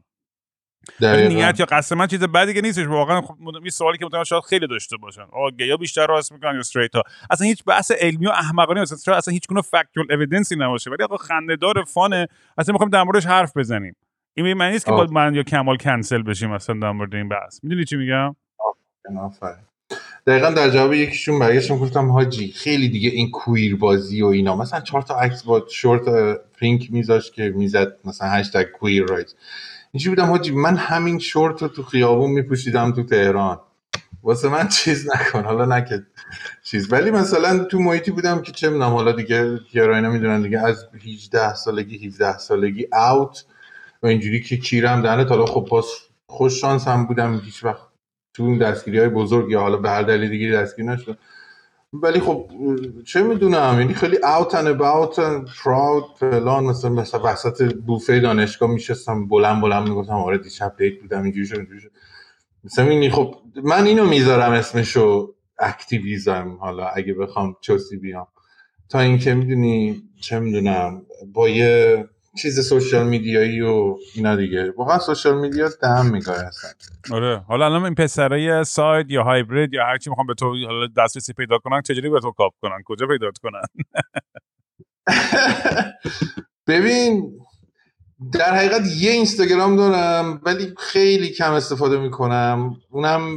نیت یا قصد من چیز بدی که نیستش واقعا خب یه سوالی که مطمئن شاید خیلی داشته باشن آقا گیا بیشتر راست میکنن یا استریت ها اصلا هیچ بحث علمی و احمقانه نیست اصلا هیچ گونه فکتوال اوییدنسی نباشه ولی آقا خنده‌دار فانه اصلا میخوام در موردش حرف بزنیم این معنی نیست که با من یا کمال کنسل بشیم مثلا در مورد این بحث میدونی چی میگم آفرین دقیقاً در جواب یکیشون برگشتم گفتم حاجی خیلی دیگه این کویر بازی و اینا مثلا 4 تا عکس با شورت پینک میذاش که میزد مثلا هشتگ کویر رایت اینجوری بودم حاجی من همین شورت رو تو خیابون میپوشیدم تو تهران واسه من چیز نکن حالا نکرد چیز ولی مثلا تو محیطی بودم که چه میدونم حالا دیگه یارا اینا میدونن دیگه از 18 سالگی 17 سالگی اوت و اینجوری که کیرم دهنه حالا خب باز خوش شانس هم بودم هیچ وقت تو اون دستگیری‌های بزرگ یا حالا به هر دلیل دیگه دستگیر نشدم ولی خب چه میدونم یعنی خیلی out and about and proud فلان مثلا وسط بوفه دانشگاه میشستم بلند میگفتم آره دیشب دیت بودم اینجوری شد مثلا اینی خب من اینو میذارم اسمشو اکتیویزم حالا اگه بخوام چوسی بیام تا اینکه میدونی چه میدونم با یه چیز سوشال میدیایی و اینا دیگه واقعا سوشال میدیا دم میگه اصلا آره حالا الان این پسرای ساید یا هایبرید یا هر چی میخوام به تو حالا دسترسی پیدا کنن چجوری به تو کاپ کنن کجا پیدات کنن ببین در حقیقت یه اینستاگرام دارم ولی خیلی کم استفاده میکنم اونم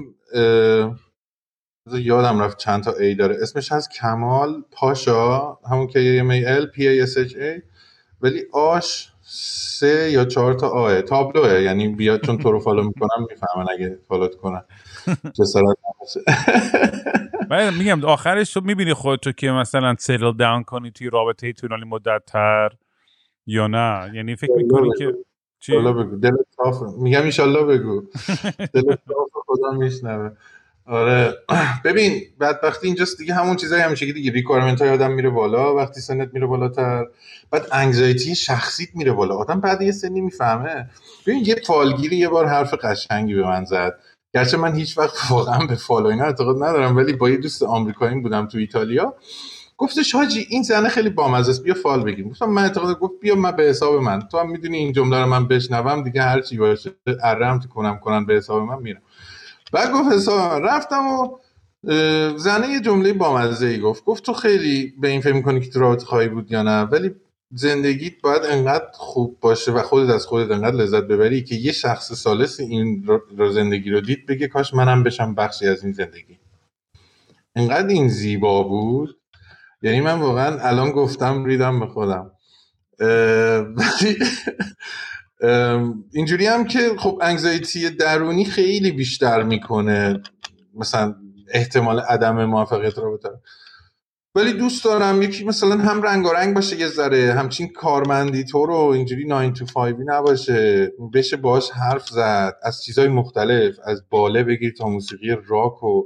یادم رفت چند تا ای داره اسمش هست کمال پاشا همون که KMAL PASHA ولی آش 3 یا 4 تا آه تابلوه یعنی بیاد چون تو رو فالو میکنم میفهمن اگه فالوت کنن جسارت نباشه من میگم آخرش تو میبینی خودتو که مثلا سیتل داون کنی توی رابطه طولانی مدت تر یا نه یعنی فکر میکنی که چی الله بگو دلت صافه میگم ان شاء الله بگو دلت صافه خدا میشنوه آره ببین بدبختی اینجاست دیگه همون چیزایی همیشه که دیگه ریکوایرمنت های آدم میره بالا وقتی سنت میره بالاتر بعد انگزایتی شخصیت میره بالا آدم بعد یه سنی میفهمه ببین یه فالگیری یه بار حرف قشنگی به من زد گرچه من هیچ وقت واقعا به فالو اینا اعتقاد ندارم ولی با یه دوست آمریکایی بودم تو ایتالیا گفتش حاجی این زنه خیلی بامزه است بیا فال بگیم گفتم من اعتقاد گفت بیا من به حساب من تو هم میدونی این جمله رو من بشنوم دیگه هر چی باشه ارم تو کنن به حساب من میرم بعد گفت حساب رفتم و زنه یه جمله بامزه‌ای گفت تو خیلی به این فکر می‌کنی که تو رابطه خواهی بود یا نه ولی زندگیت باید انقدر خوب باشه و خودت از خودت انقدر لذت ببری که یه شخص ثالث این رو زندگی رو دید بگه کاش منم بشم بخشی از این زندگی انقدر این زیبا بود یعنی من واقعا الان گفتم ریدم به خودم اینجوری هم که خب انگزایتی درونی خیلی بیشتر میکنه مثلا احتمال عدم موفقیت رابطه ولی دوست دارم یکی مثلا هم رنگارنگ باشه یه ذره همچین کارمندی تو رو اینجوری 9 to 5 نباشه بشه باش حرف زد از چیزهای مختلف از باله بگیر تا موسیقی راک و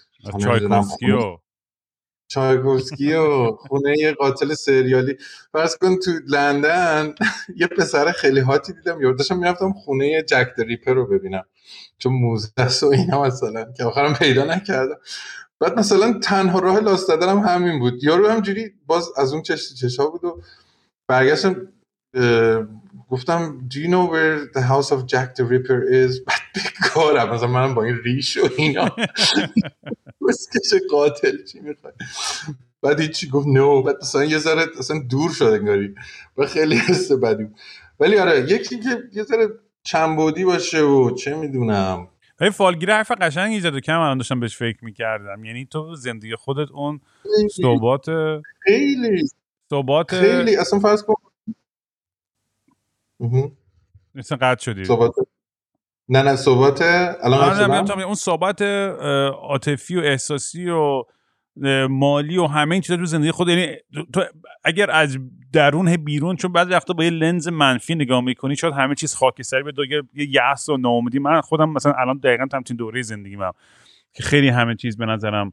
چایکوفسکی و خونه قاتل سریالی فرض کن تو لندن یه پسر خیلی هاتی دیدم یادشم میرفتم خونه جک د ریپر رو ببینم چون موزه است و اینا مثلا که آخرم پیدا نکردم بعد مثلا تنها راه لاس دادنم همین بود. یارو همجوری باز از اون چشا بود و برگشتم گفتم do you know where the house of Jack the Ripper is؟ بعد بکارم مثلا منم با این ریش و اینا بسکش قاتل چی میخوای. بعد هیچی گفت نو. بعد مثلا یه ذره اصلا دور شد انگاری و خیلی حس بدی. ولی آره یکی که یه ذره چنبودی باشه و چه میدونم. ولی فالگیر حرف قشنگی زد و کم الان داشتم بهش فکر میکردم. یعنی تو زندگی خودت اون ثبات خیلی اصلا فرض کن مثلا قطع شدی نه ثبات الان اون ثبات عاطفی و احساسی و مالی و همه این چیزا تو زندگی خود. یعنی تو اگر از درون بیرون، چون بعضی وقتا با یه لنز منفی نگاه میکنی شاید همه چیز خاکستری به یه یأس و ناامیدی. من خودم مثلا الان دقیقاً همچین دوره زندگیمم که خیلی همه چیز به نظرم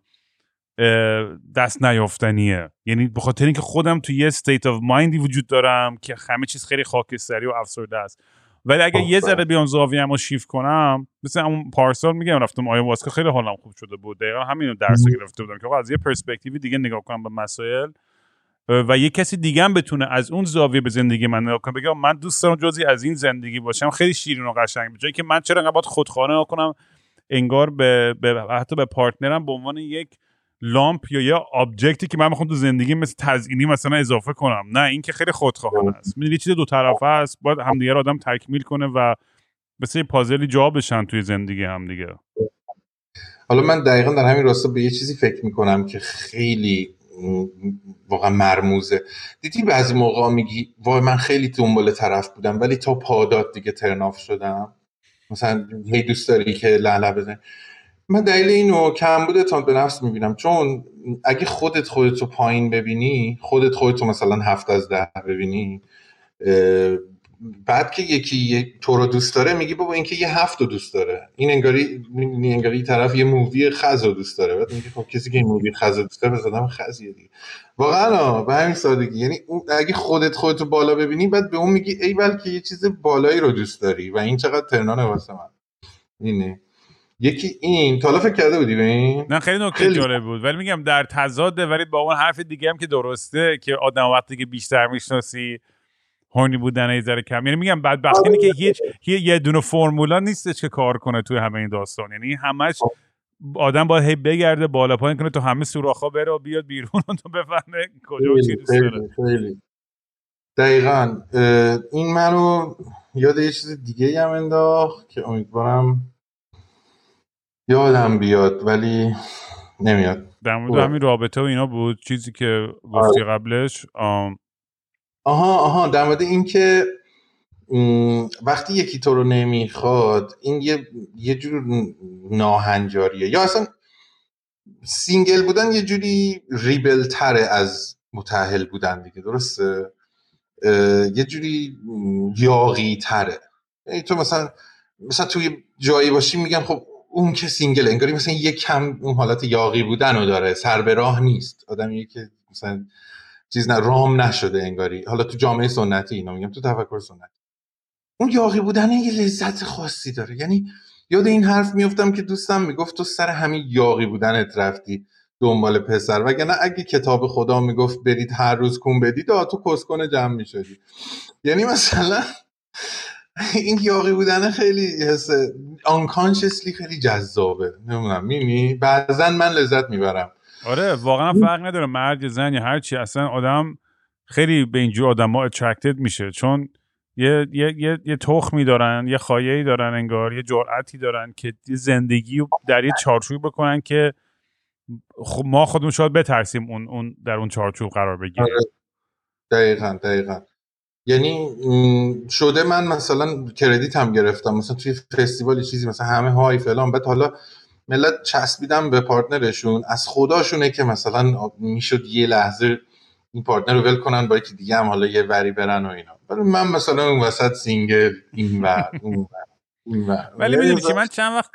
دست نیافتنیه. یعنی به خاطر اینکه خودم تو یه state of mindی وجود دارم که همه چیز خیلی خاکستری و افسرده است. ولی اگه یه ذره بیام زاویه‌مو شیفت کنم، مثلا اون پارسال میگم رفتم آیاواسکا، خیلی حالم خوب شده بود. دقیقاً همینو درس گرفته بودم که از یه پرسپکتیو دیگه نگاه کنم به مسائل و یه کسی دیگه هم بتونه از اون زاویه به زندگی من نگاه کنه، بگم من دوست دارم جزئی از این زندگی باشم. خیلی شیرین و قشنگ. به جایی که من چرا انقدر باید خودخواهانه نکنم، انگار به حتی به پارتنرم به عنوان یک لامپ یا ابجکتی که من میخوام تو زندگی مثل تزیینی مثلا اضافه کنم. نه، این که خیلی خودخواهانه است. میدونی چیز دو طرفه است، باید همدیگه رو آدم تکمیل کنه و مثل یه پازلی جا بشن توی زندگی همدیگه. حالا من دقیقاً در همین راستا به یه چیزی فکر میکنم که خیلی واقعا مرموزه. دیدی بعضی موقع میگی وای من خیلی دنبال طرف بودم ولی تا پادات دیگه ترناف شدم، مثلا هی دوست داری که لعله بزنی. من دلیل اینو کمبود اعتماد به نفس میبینم، چون اگه خودتو پایین ببینی، خودتو مثلا 7 از 10 ببینی، بعد که یکی تو رو دوست داره میگی بابا این که یه 7 رو دوست داره. این انگاری طرف یه مووی خز رو دوست داره. بعد میگی خب کسی که این مووی خز رو دوست داره بس آدم خزیه دیگه. واقعا به همین سادگی. یعنی اگه خودتو بالا ببینی بعد به اون میگی ای بلکه یه چیز بالایی رو دوست داری و این چقدر ترنانه واسه من. اینه یکی این تا حالا فکر کرده بودی به این؟ نه خیلی نکته جالب بود، ولی میگم در تضاده ولی با اون حرف دیگه هم که درسته که آدم وقتی که بیشتر میشناسی هونی بودن یه ذره کم. یعنی میگم بدبختی اینه که هیچ یه دونه فرمولا نیستش که کار کنه توی همه این داستان. یعنی همش آدم باید هی بگرده بالا پایین کنه تو همه سوراخ‌ها بره و بیاد بیرون و تو بفهمه کجا چی دوست داره. خیلی دقیقاً. این منو یاد یه چیز دیگه هم انداخت که امیدوارم یادم بیاد ولی نمیاد. در مورد همین رابطه و اینا بود چیزی که گفتی قبلش. آها در مورد این که وقتی یکی تو رو نمیخواد، این یه جور ناهنجاریه. یا اصلا سینگل بودن یه جوری ریبل تره از متأهل بودن دیگه، درسته؟ یه جوری یاغی تره. یعنی تو مثلا توی جایی باشی میگن خب اون که سینگل، انگاری مثلا یه کم اون حالت یاغی بودن رو داره، سر به راه نیست، آدمی که مثلا چیز رام نشده انگاری. حالا تو جامعه سنتی اینا میگم، تو تفکر سنتی اون یاغی بودن یه لذت خاصی داره. یعنی یاد این حرف میافتم که دوستم میگفت تو سر همین یاغی بودنت رفتی دنبال پسر، وگرنه اگه کتاب خدا میگفت برید هر روز کون بدید تو کسکن جمع میشدی. یعنی مثلا این یاغی بودن خیلی حس unconsciously خیلی جذابه. نمیدونم میبینی بعضا من لذت میبرم. آره واقعا فرق نداره مرد یا زن یا هر چی، اصلا آدم خیلی به اینجور آدما اترکتد میشه چون یه تخمی دارن، یه خایه‌ای دارن، انگار یه جرأتی دارن که زندگی رو در یه چارچوب بکنن که ما خودمون شاید بترسیم اون در اون چارچوب قرار بگیریم. دقیقاً. یعنی شده من مثلا کردیت هم گرفتم مثلا توی فستیوالی چیزی مثلا همه های فلان، بعد حالا ملت چسبیدم به پارتنرشون، از خداشونه که مثلا میشد یه لحظه این پارتنر رو ول کنن با یکی دیگه هم حالا یه وری برن و اینا، ولی من مثلا اون وسط سینگل این ور. ولی میدونی که من چند وقت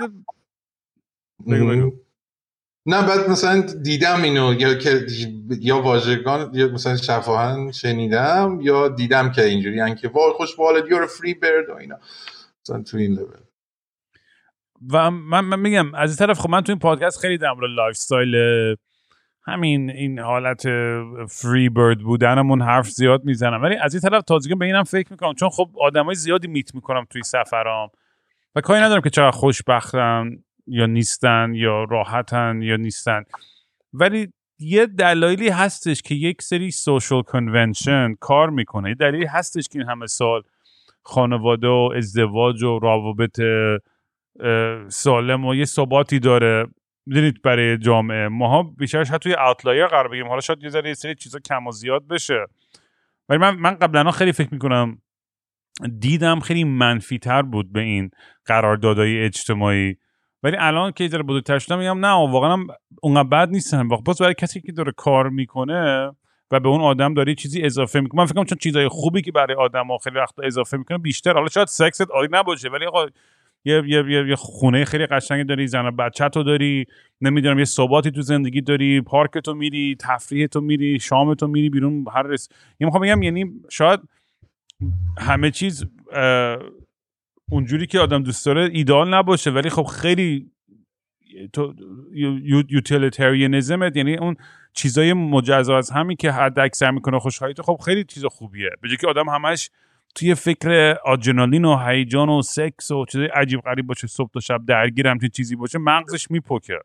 بگو نه بعد مثلا دیدم اینو یا واژگان یا مثلا شفاهن شنیدم یا دیدم که اینجوری ان که وای خوشبالت یور فری برد و اینا مثلا تو این لول. و من میگم از این طرف خب من تو این پادکست خیلی در مورد لایف استایل همین این حالت فری برد بودنمون حرف زیاد میزنم، ولی از این طرف تازگی به اینم فکر میکنم چون خب آدمای زیادی میت میکنم توی سفرام و کاری ندارم که چقدر خوشبختن یا نیستن یا راحتن یا نیستن، ولی یه دلایلی هستش که یک سری سوشال کنونشن کار میکنه، یه دلیلی هستش که این همه سال خانواده و ازدواج و روابط سالم و یه ثباتی داره. میدونید برای جامعه ماها بیشترش حتی توی اوتلایر قرار بگیریم، حالا شاید یه ذره یه سری چیزا کم و زیاد بشه، ولی من قبلا خیلی فکر میکنم دیدم خیلی منفی تر بود به این قراردادهای اجتماعی، ولی الان که یه ذره بزرگتر شدم میگم نه واقعا اونقدر بد نیستن. باز برای کسی که داره کار میکنه و به اون آدم داره چیزی اضافه میکنه، من فکر کنم چون چیزای خوبی که برای آدم‌ها خیلی وقتا اضافه میکنه بیشتر، حالا شاید سکست عالی نباشه ولی آقا یه خونه خیلی قشنگی داری، زن و بچه‌تو داری، نمیدونم یه ثباتی تو زندگی داری، پارکتو میری، تفریحتو میری، شامتو میری بیرون، میخوام بگم یعنی شاید همه چیز اونجوری که آدم دوست داره ایدئال نباشه، ولی خب خیلی یوتیلیتریانیسم، یعنی اون چیزای مجزا از همین که حد اکثر میکنه خوشحالی تو، خب خیلی چیز خوبیه، به جای که آدم همش توی فکر آدرنالین و هیجان و سکس و چیزای عجیب غریب باشه، صبح تا شب درگیر همچین چیزی باشه، مغزش میپکه.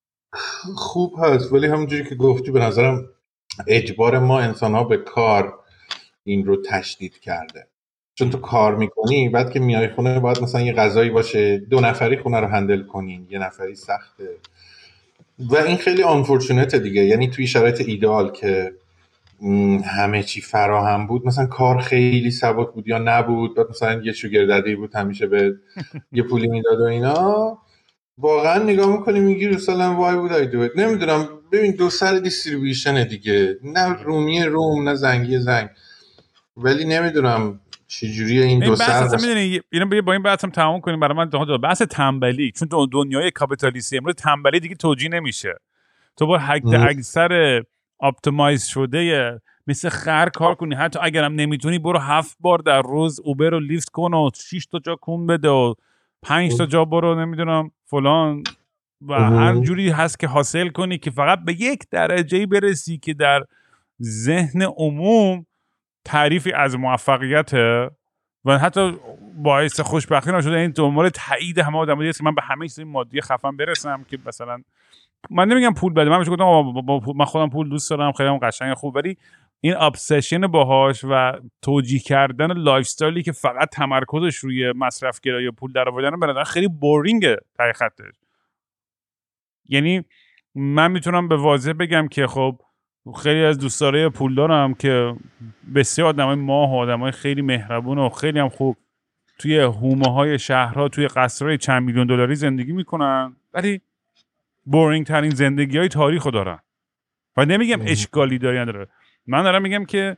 خوب هست، ولی همونجوری که گفتی به نظرم اجبار ما انسان‌ها به کار این رو تشدید کرده، چون تو کار میکنی بعد که میای خونه باید مثلا یه غذایی باشه، 2 نفری خونه رو هندل کنین، 1 نفری سخته و این خیلی آنفورچونته دیگه. یعنی توی شرایط ایدئال که همه چی فراهم بود، مثلا کار خیلی سبک بود یا نبود، بعد مثلا یه شوگر ددی بود همیشه به یه پولی میداد و اینا، واقعا نگاه میکنی میگی مثلا وای بود ایدویت. نمیدونم، ببین دو سر دیستریبیوشن دیگه، نه رومی روم نه زنگی زنگ، ولی نمیدونم چجوریه این دو سر. میدونی اینو با این بحثم تموم کنیم، برای من بحث تنبلی، چون تو دنیای کاپیتالیستی امروز تنبلی دیگه توجیه نمیشه، تو با حد اکثر اپتیمایز شده مثل خر کار کنی، حتی اگرم نمیتونی برو 7 بار در روز اوبر رو لیفت کن و 6 تا جا کون بده و 5 تا جا برو نمیدونم فلان و هر جوری هست که حاصل کنی که فقط به یک درجه‌ای برسی که در ذهن عموم تعریفی از موفقیته و حتی باعث خوشبختی نشده. این دنبال تایید همه آدمایی است که من به همه چیز مادی خفن برسم، که مثلا من نمیگم پول بده، من گفتم من خودم پول دوست دارم، خیلی هم قشنگه خوب، ولی این ابسشن باهاش و توجیه کردن لایف استایلی که فقط تمرکزش روی مصرف گرایی و پول درآوردن به نظر خیلی بورینگه ته خطش. یعنی من میتونم به واضح بگم که خب خیلی از دوستاره پول دارم که بسیار آدمای ماه و آدمای خیلی مهربون و خیلی هم خوب توی حومه های شهرها توی قصرهای چند میلیون دلاری زندگی میکنن، ولی بورینگ ترین زندگی های تاریخو دارن و نمیگم اشکالی داری نداره، من دارم میگم که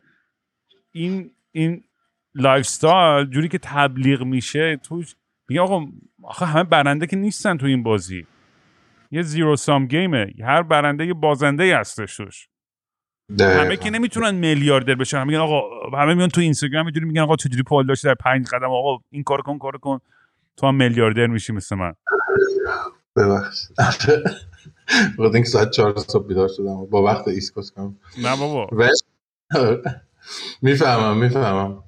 این لایف استایل جوری که تبلیغ میشه توش میگه آقا آخه همه برنده که نیستن تو این بازی، یه زیرو سام گیمه، هر برنده یه بازنده هستش توش، همه که نمیتونن میلیاردر بشن. میگن آقا همه میان تو اینستاگرام اینجوری میگن آقا چجوری پول داشتی در 5 قدم، آقا این کارو کن تو هم میلیاردر میشی مثل من. ببخشید وقتی اینکه ساعت 4 صبح بیدار شدم با وقت ایست کوست کنم. نه بابا میفهمم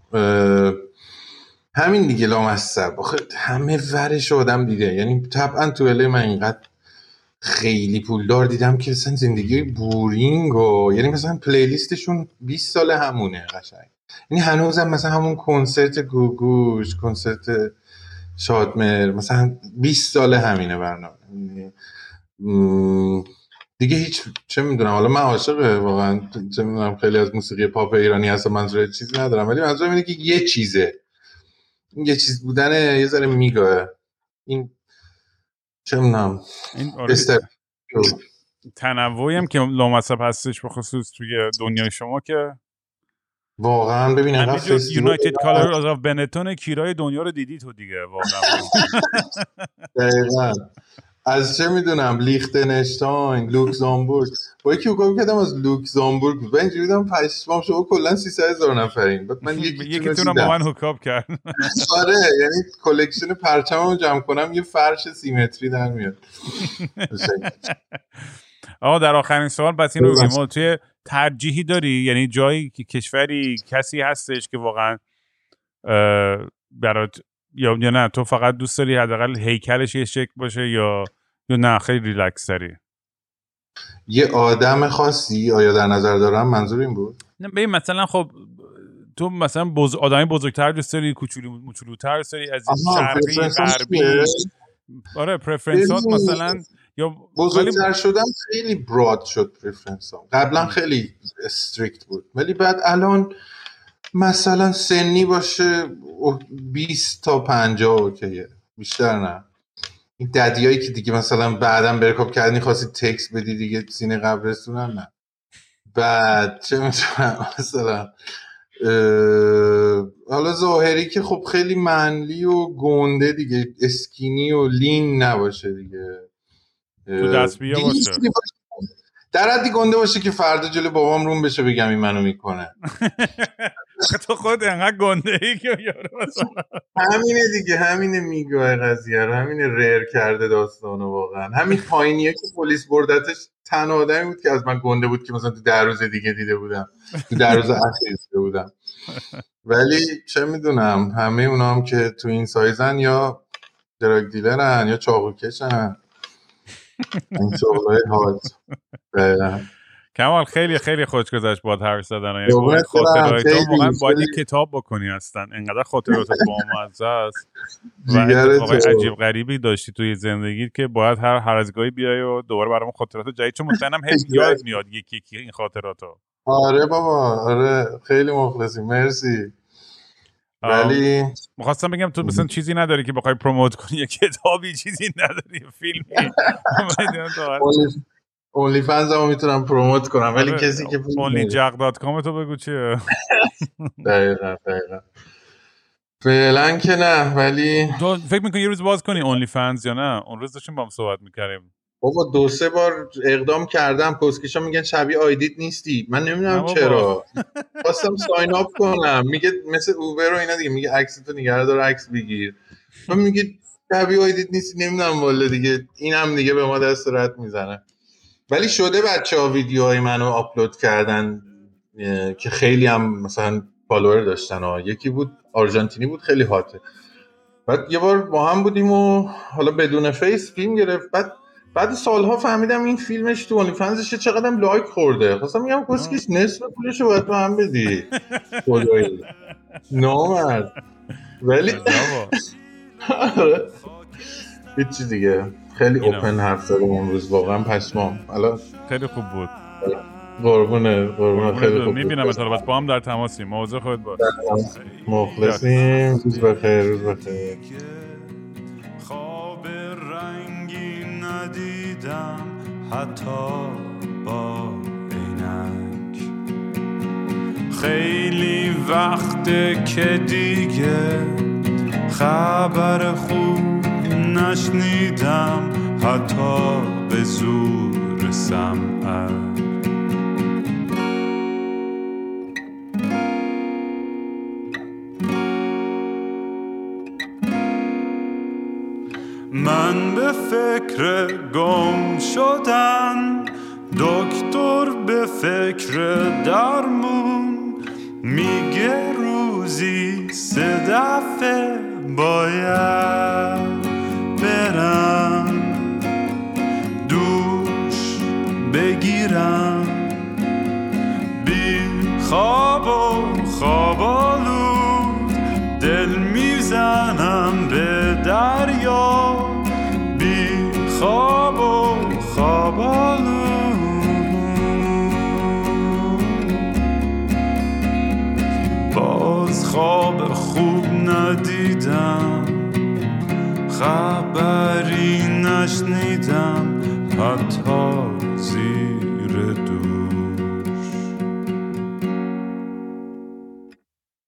همین دیگه لامصب. آخه همه ورش آدم دیده، یعنی طبعا تو اله من اینقدر خیلی پولدار دیدم که مثلا زندگی بورینگ و یعنی مثلا پلیلیستشون 20 سال همونه قشنگ، یعنی هنوزم مثلا همون کنسرت گوگوش، کنسرت شادمر مثلا 20 سال همینه برنامه دیگه. هیچ چه میدونم، حالا من عاشق واقعا چه میدونم خیلی از موسیقی پاپ ایرانی هست، منظور چیزی ندارم، ولی منظورم اینه که یه چیزه، این یه چیز بودن یه ذره میگه این چه میدونم تنوعی هم که لامصب هستش به خصوص توی دنیای شما که واقعا ببین انقدر فستیوال یونایتد کالرز آف بنتون کیرای دنیا رو دیدی تو دیگه واقعا. دقیقاً از چه میدونم لیختنشتاین، لوکزامبورگ. با یکی حکم کردم از لوکزامبورگ بود. من اینجوری دیدم پشمام، شما کلا 300,000 نفرین. بعد من یکیتونم با من هوکاپ کرد. آره یعنی کلکشن پرچممو جمع کنم یه فرش سیمتری در میاد. آقا در آخرین سوال پس اینو بگیم، توی ترجیحی داری؟ یعنی جایی که کشوری کسی هستش که واقعا برات یا نه تو فقط دوست داری حداقل هیکلش یه شکل باشه یا نه خیلی ریلکس داری؟ یه آدم خاصی آیا در نظر دارم؟ منظور این بود؟ نه ببین مثلا خب تو مثلا آدمی بزرگتر دوست داری، کوچولوتر دوست داری، از شرقی غربی؟ آره پرفرنسات مثلا یا بزرگتر شدم خیلی براد شد پرفرنسام. قبلا خیلی استریکت بود ولی بعد الان مثلا سنی باشه 20 تا 50 اوکیه، بیشتر نه. این ددیایی که دیگه مثلا بعدم برکاب کردنی خواستی تکس بدی دیگه سینه قبرستونم نه. بعد چه میتونم مثلا حالا ظاهری که خب خیلی منلی و گنده دیگه، اسکینی و لین نباشه دیگه، تو دست بیا باشه، در حدی گنده باشه که فردا جلو بابام روم بشه بگم این منو میکنه. تو خود انقدر گنده ای که یارو مثلا همینه دیگه، همینه میگه قضیه رو، همینه ریر کرده داستانو واقعا. همین پایینیه که پلیس بردتش تنها آدمی بود که از من گنده بود که مثلا تو 10 روز دیگه دیده بودم، تو 10 روز اخیر دیده بودم. ولی چه میدونم همه اونا هم که تو این سایزن یا دراگ دیلرن یا چاقوکشن. این شغلای هات. کمال خیلی خیلی خوش گذشت باهات حرف زدن. یعنی باید خاطرات تو واقعا باید کتاب بکنی هستن، انقدر خاطرات بامزه است و اتفاقای عجیب غریبی داشتی توی زندگیت که باید هر از گاهی بیای و دوباره برام خاطرات جدید، چون مطمئنم هی یاد میاد یکی این خاطراتو. آره بابا آره خیلی مخلصی، مرسی. ولی می‌خواستم بگم تو مثلا چیزی نداری که بخوای پروموت کنی، یه کتابی چیزی نداری، فیلمی؟ اونلی فنز هم میتونم پروموت کنم ولی کسی که onlyjaq.com تو بگو چیه. دقیقا فعلا که نه. ولی تو فکر میکنی یه روز باز کنی اونلی فنز یا نه؟ اون روز داشتیم با هم صحبت میکردیم. بابا 2-3 بار اقدام کردم، پستکشا میگن شبیه آیدیت نیستی. من نمیدونم چرا خواستم ساین اپ کنم، میگه مثل اوبر و اینا دیگه، میگه عکستو نگه دار عکس بگیر. من میگه شبیه آیدیت نیستی، نمیدونم والا دیگه اینم دیگه به ما دست رد میزنه. ولی شده بچه‌ها ویدیوهای منو آپلود کردن که خیلی هم مثلا فالوور داشتن ها. یکی بود آرژانتینی بود خیلی هاته. بعد یه بار با هم بودیم و حالا بدون فیس فیلم گرفت. بعد سالها فهمیدم این فیلمش تو اونلی فنزش چقدر هم لایک خورده. خواستم میگم کسکش نصف پولشو باید تو هم بدی. خدایی نامرد. ولی هیچی دیگه خیلی اوپن حرف زدم امروز، واقعا پشمام. الان خیلی خوب بود. قربونه خیلی خوب بود. میبینم مثلا بس با هم در تماسیم، مواظب خودت باش. مخلصیم. روز بخیر. خواب رنگی ندیدم حتی با عینک، خیلی وقته که دیگه خبر خوب نشنیدم حتی به زور سمعک. من به فکر گم شدن، دکتر به فکر درمون، میگه روزی 3 دفعه باید برم دوش بگیرم. بی خواب و خوابالود دل میزنم به دریا، بی خواب و خوابالود باز خواب خوب ندیدم، خبری نشنیدم حتی زیر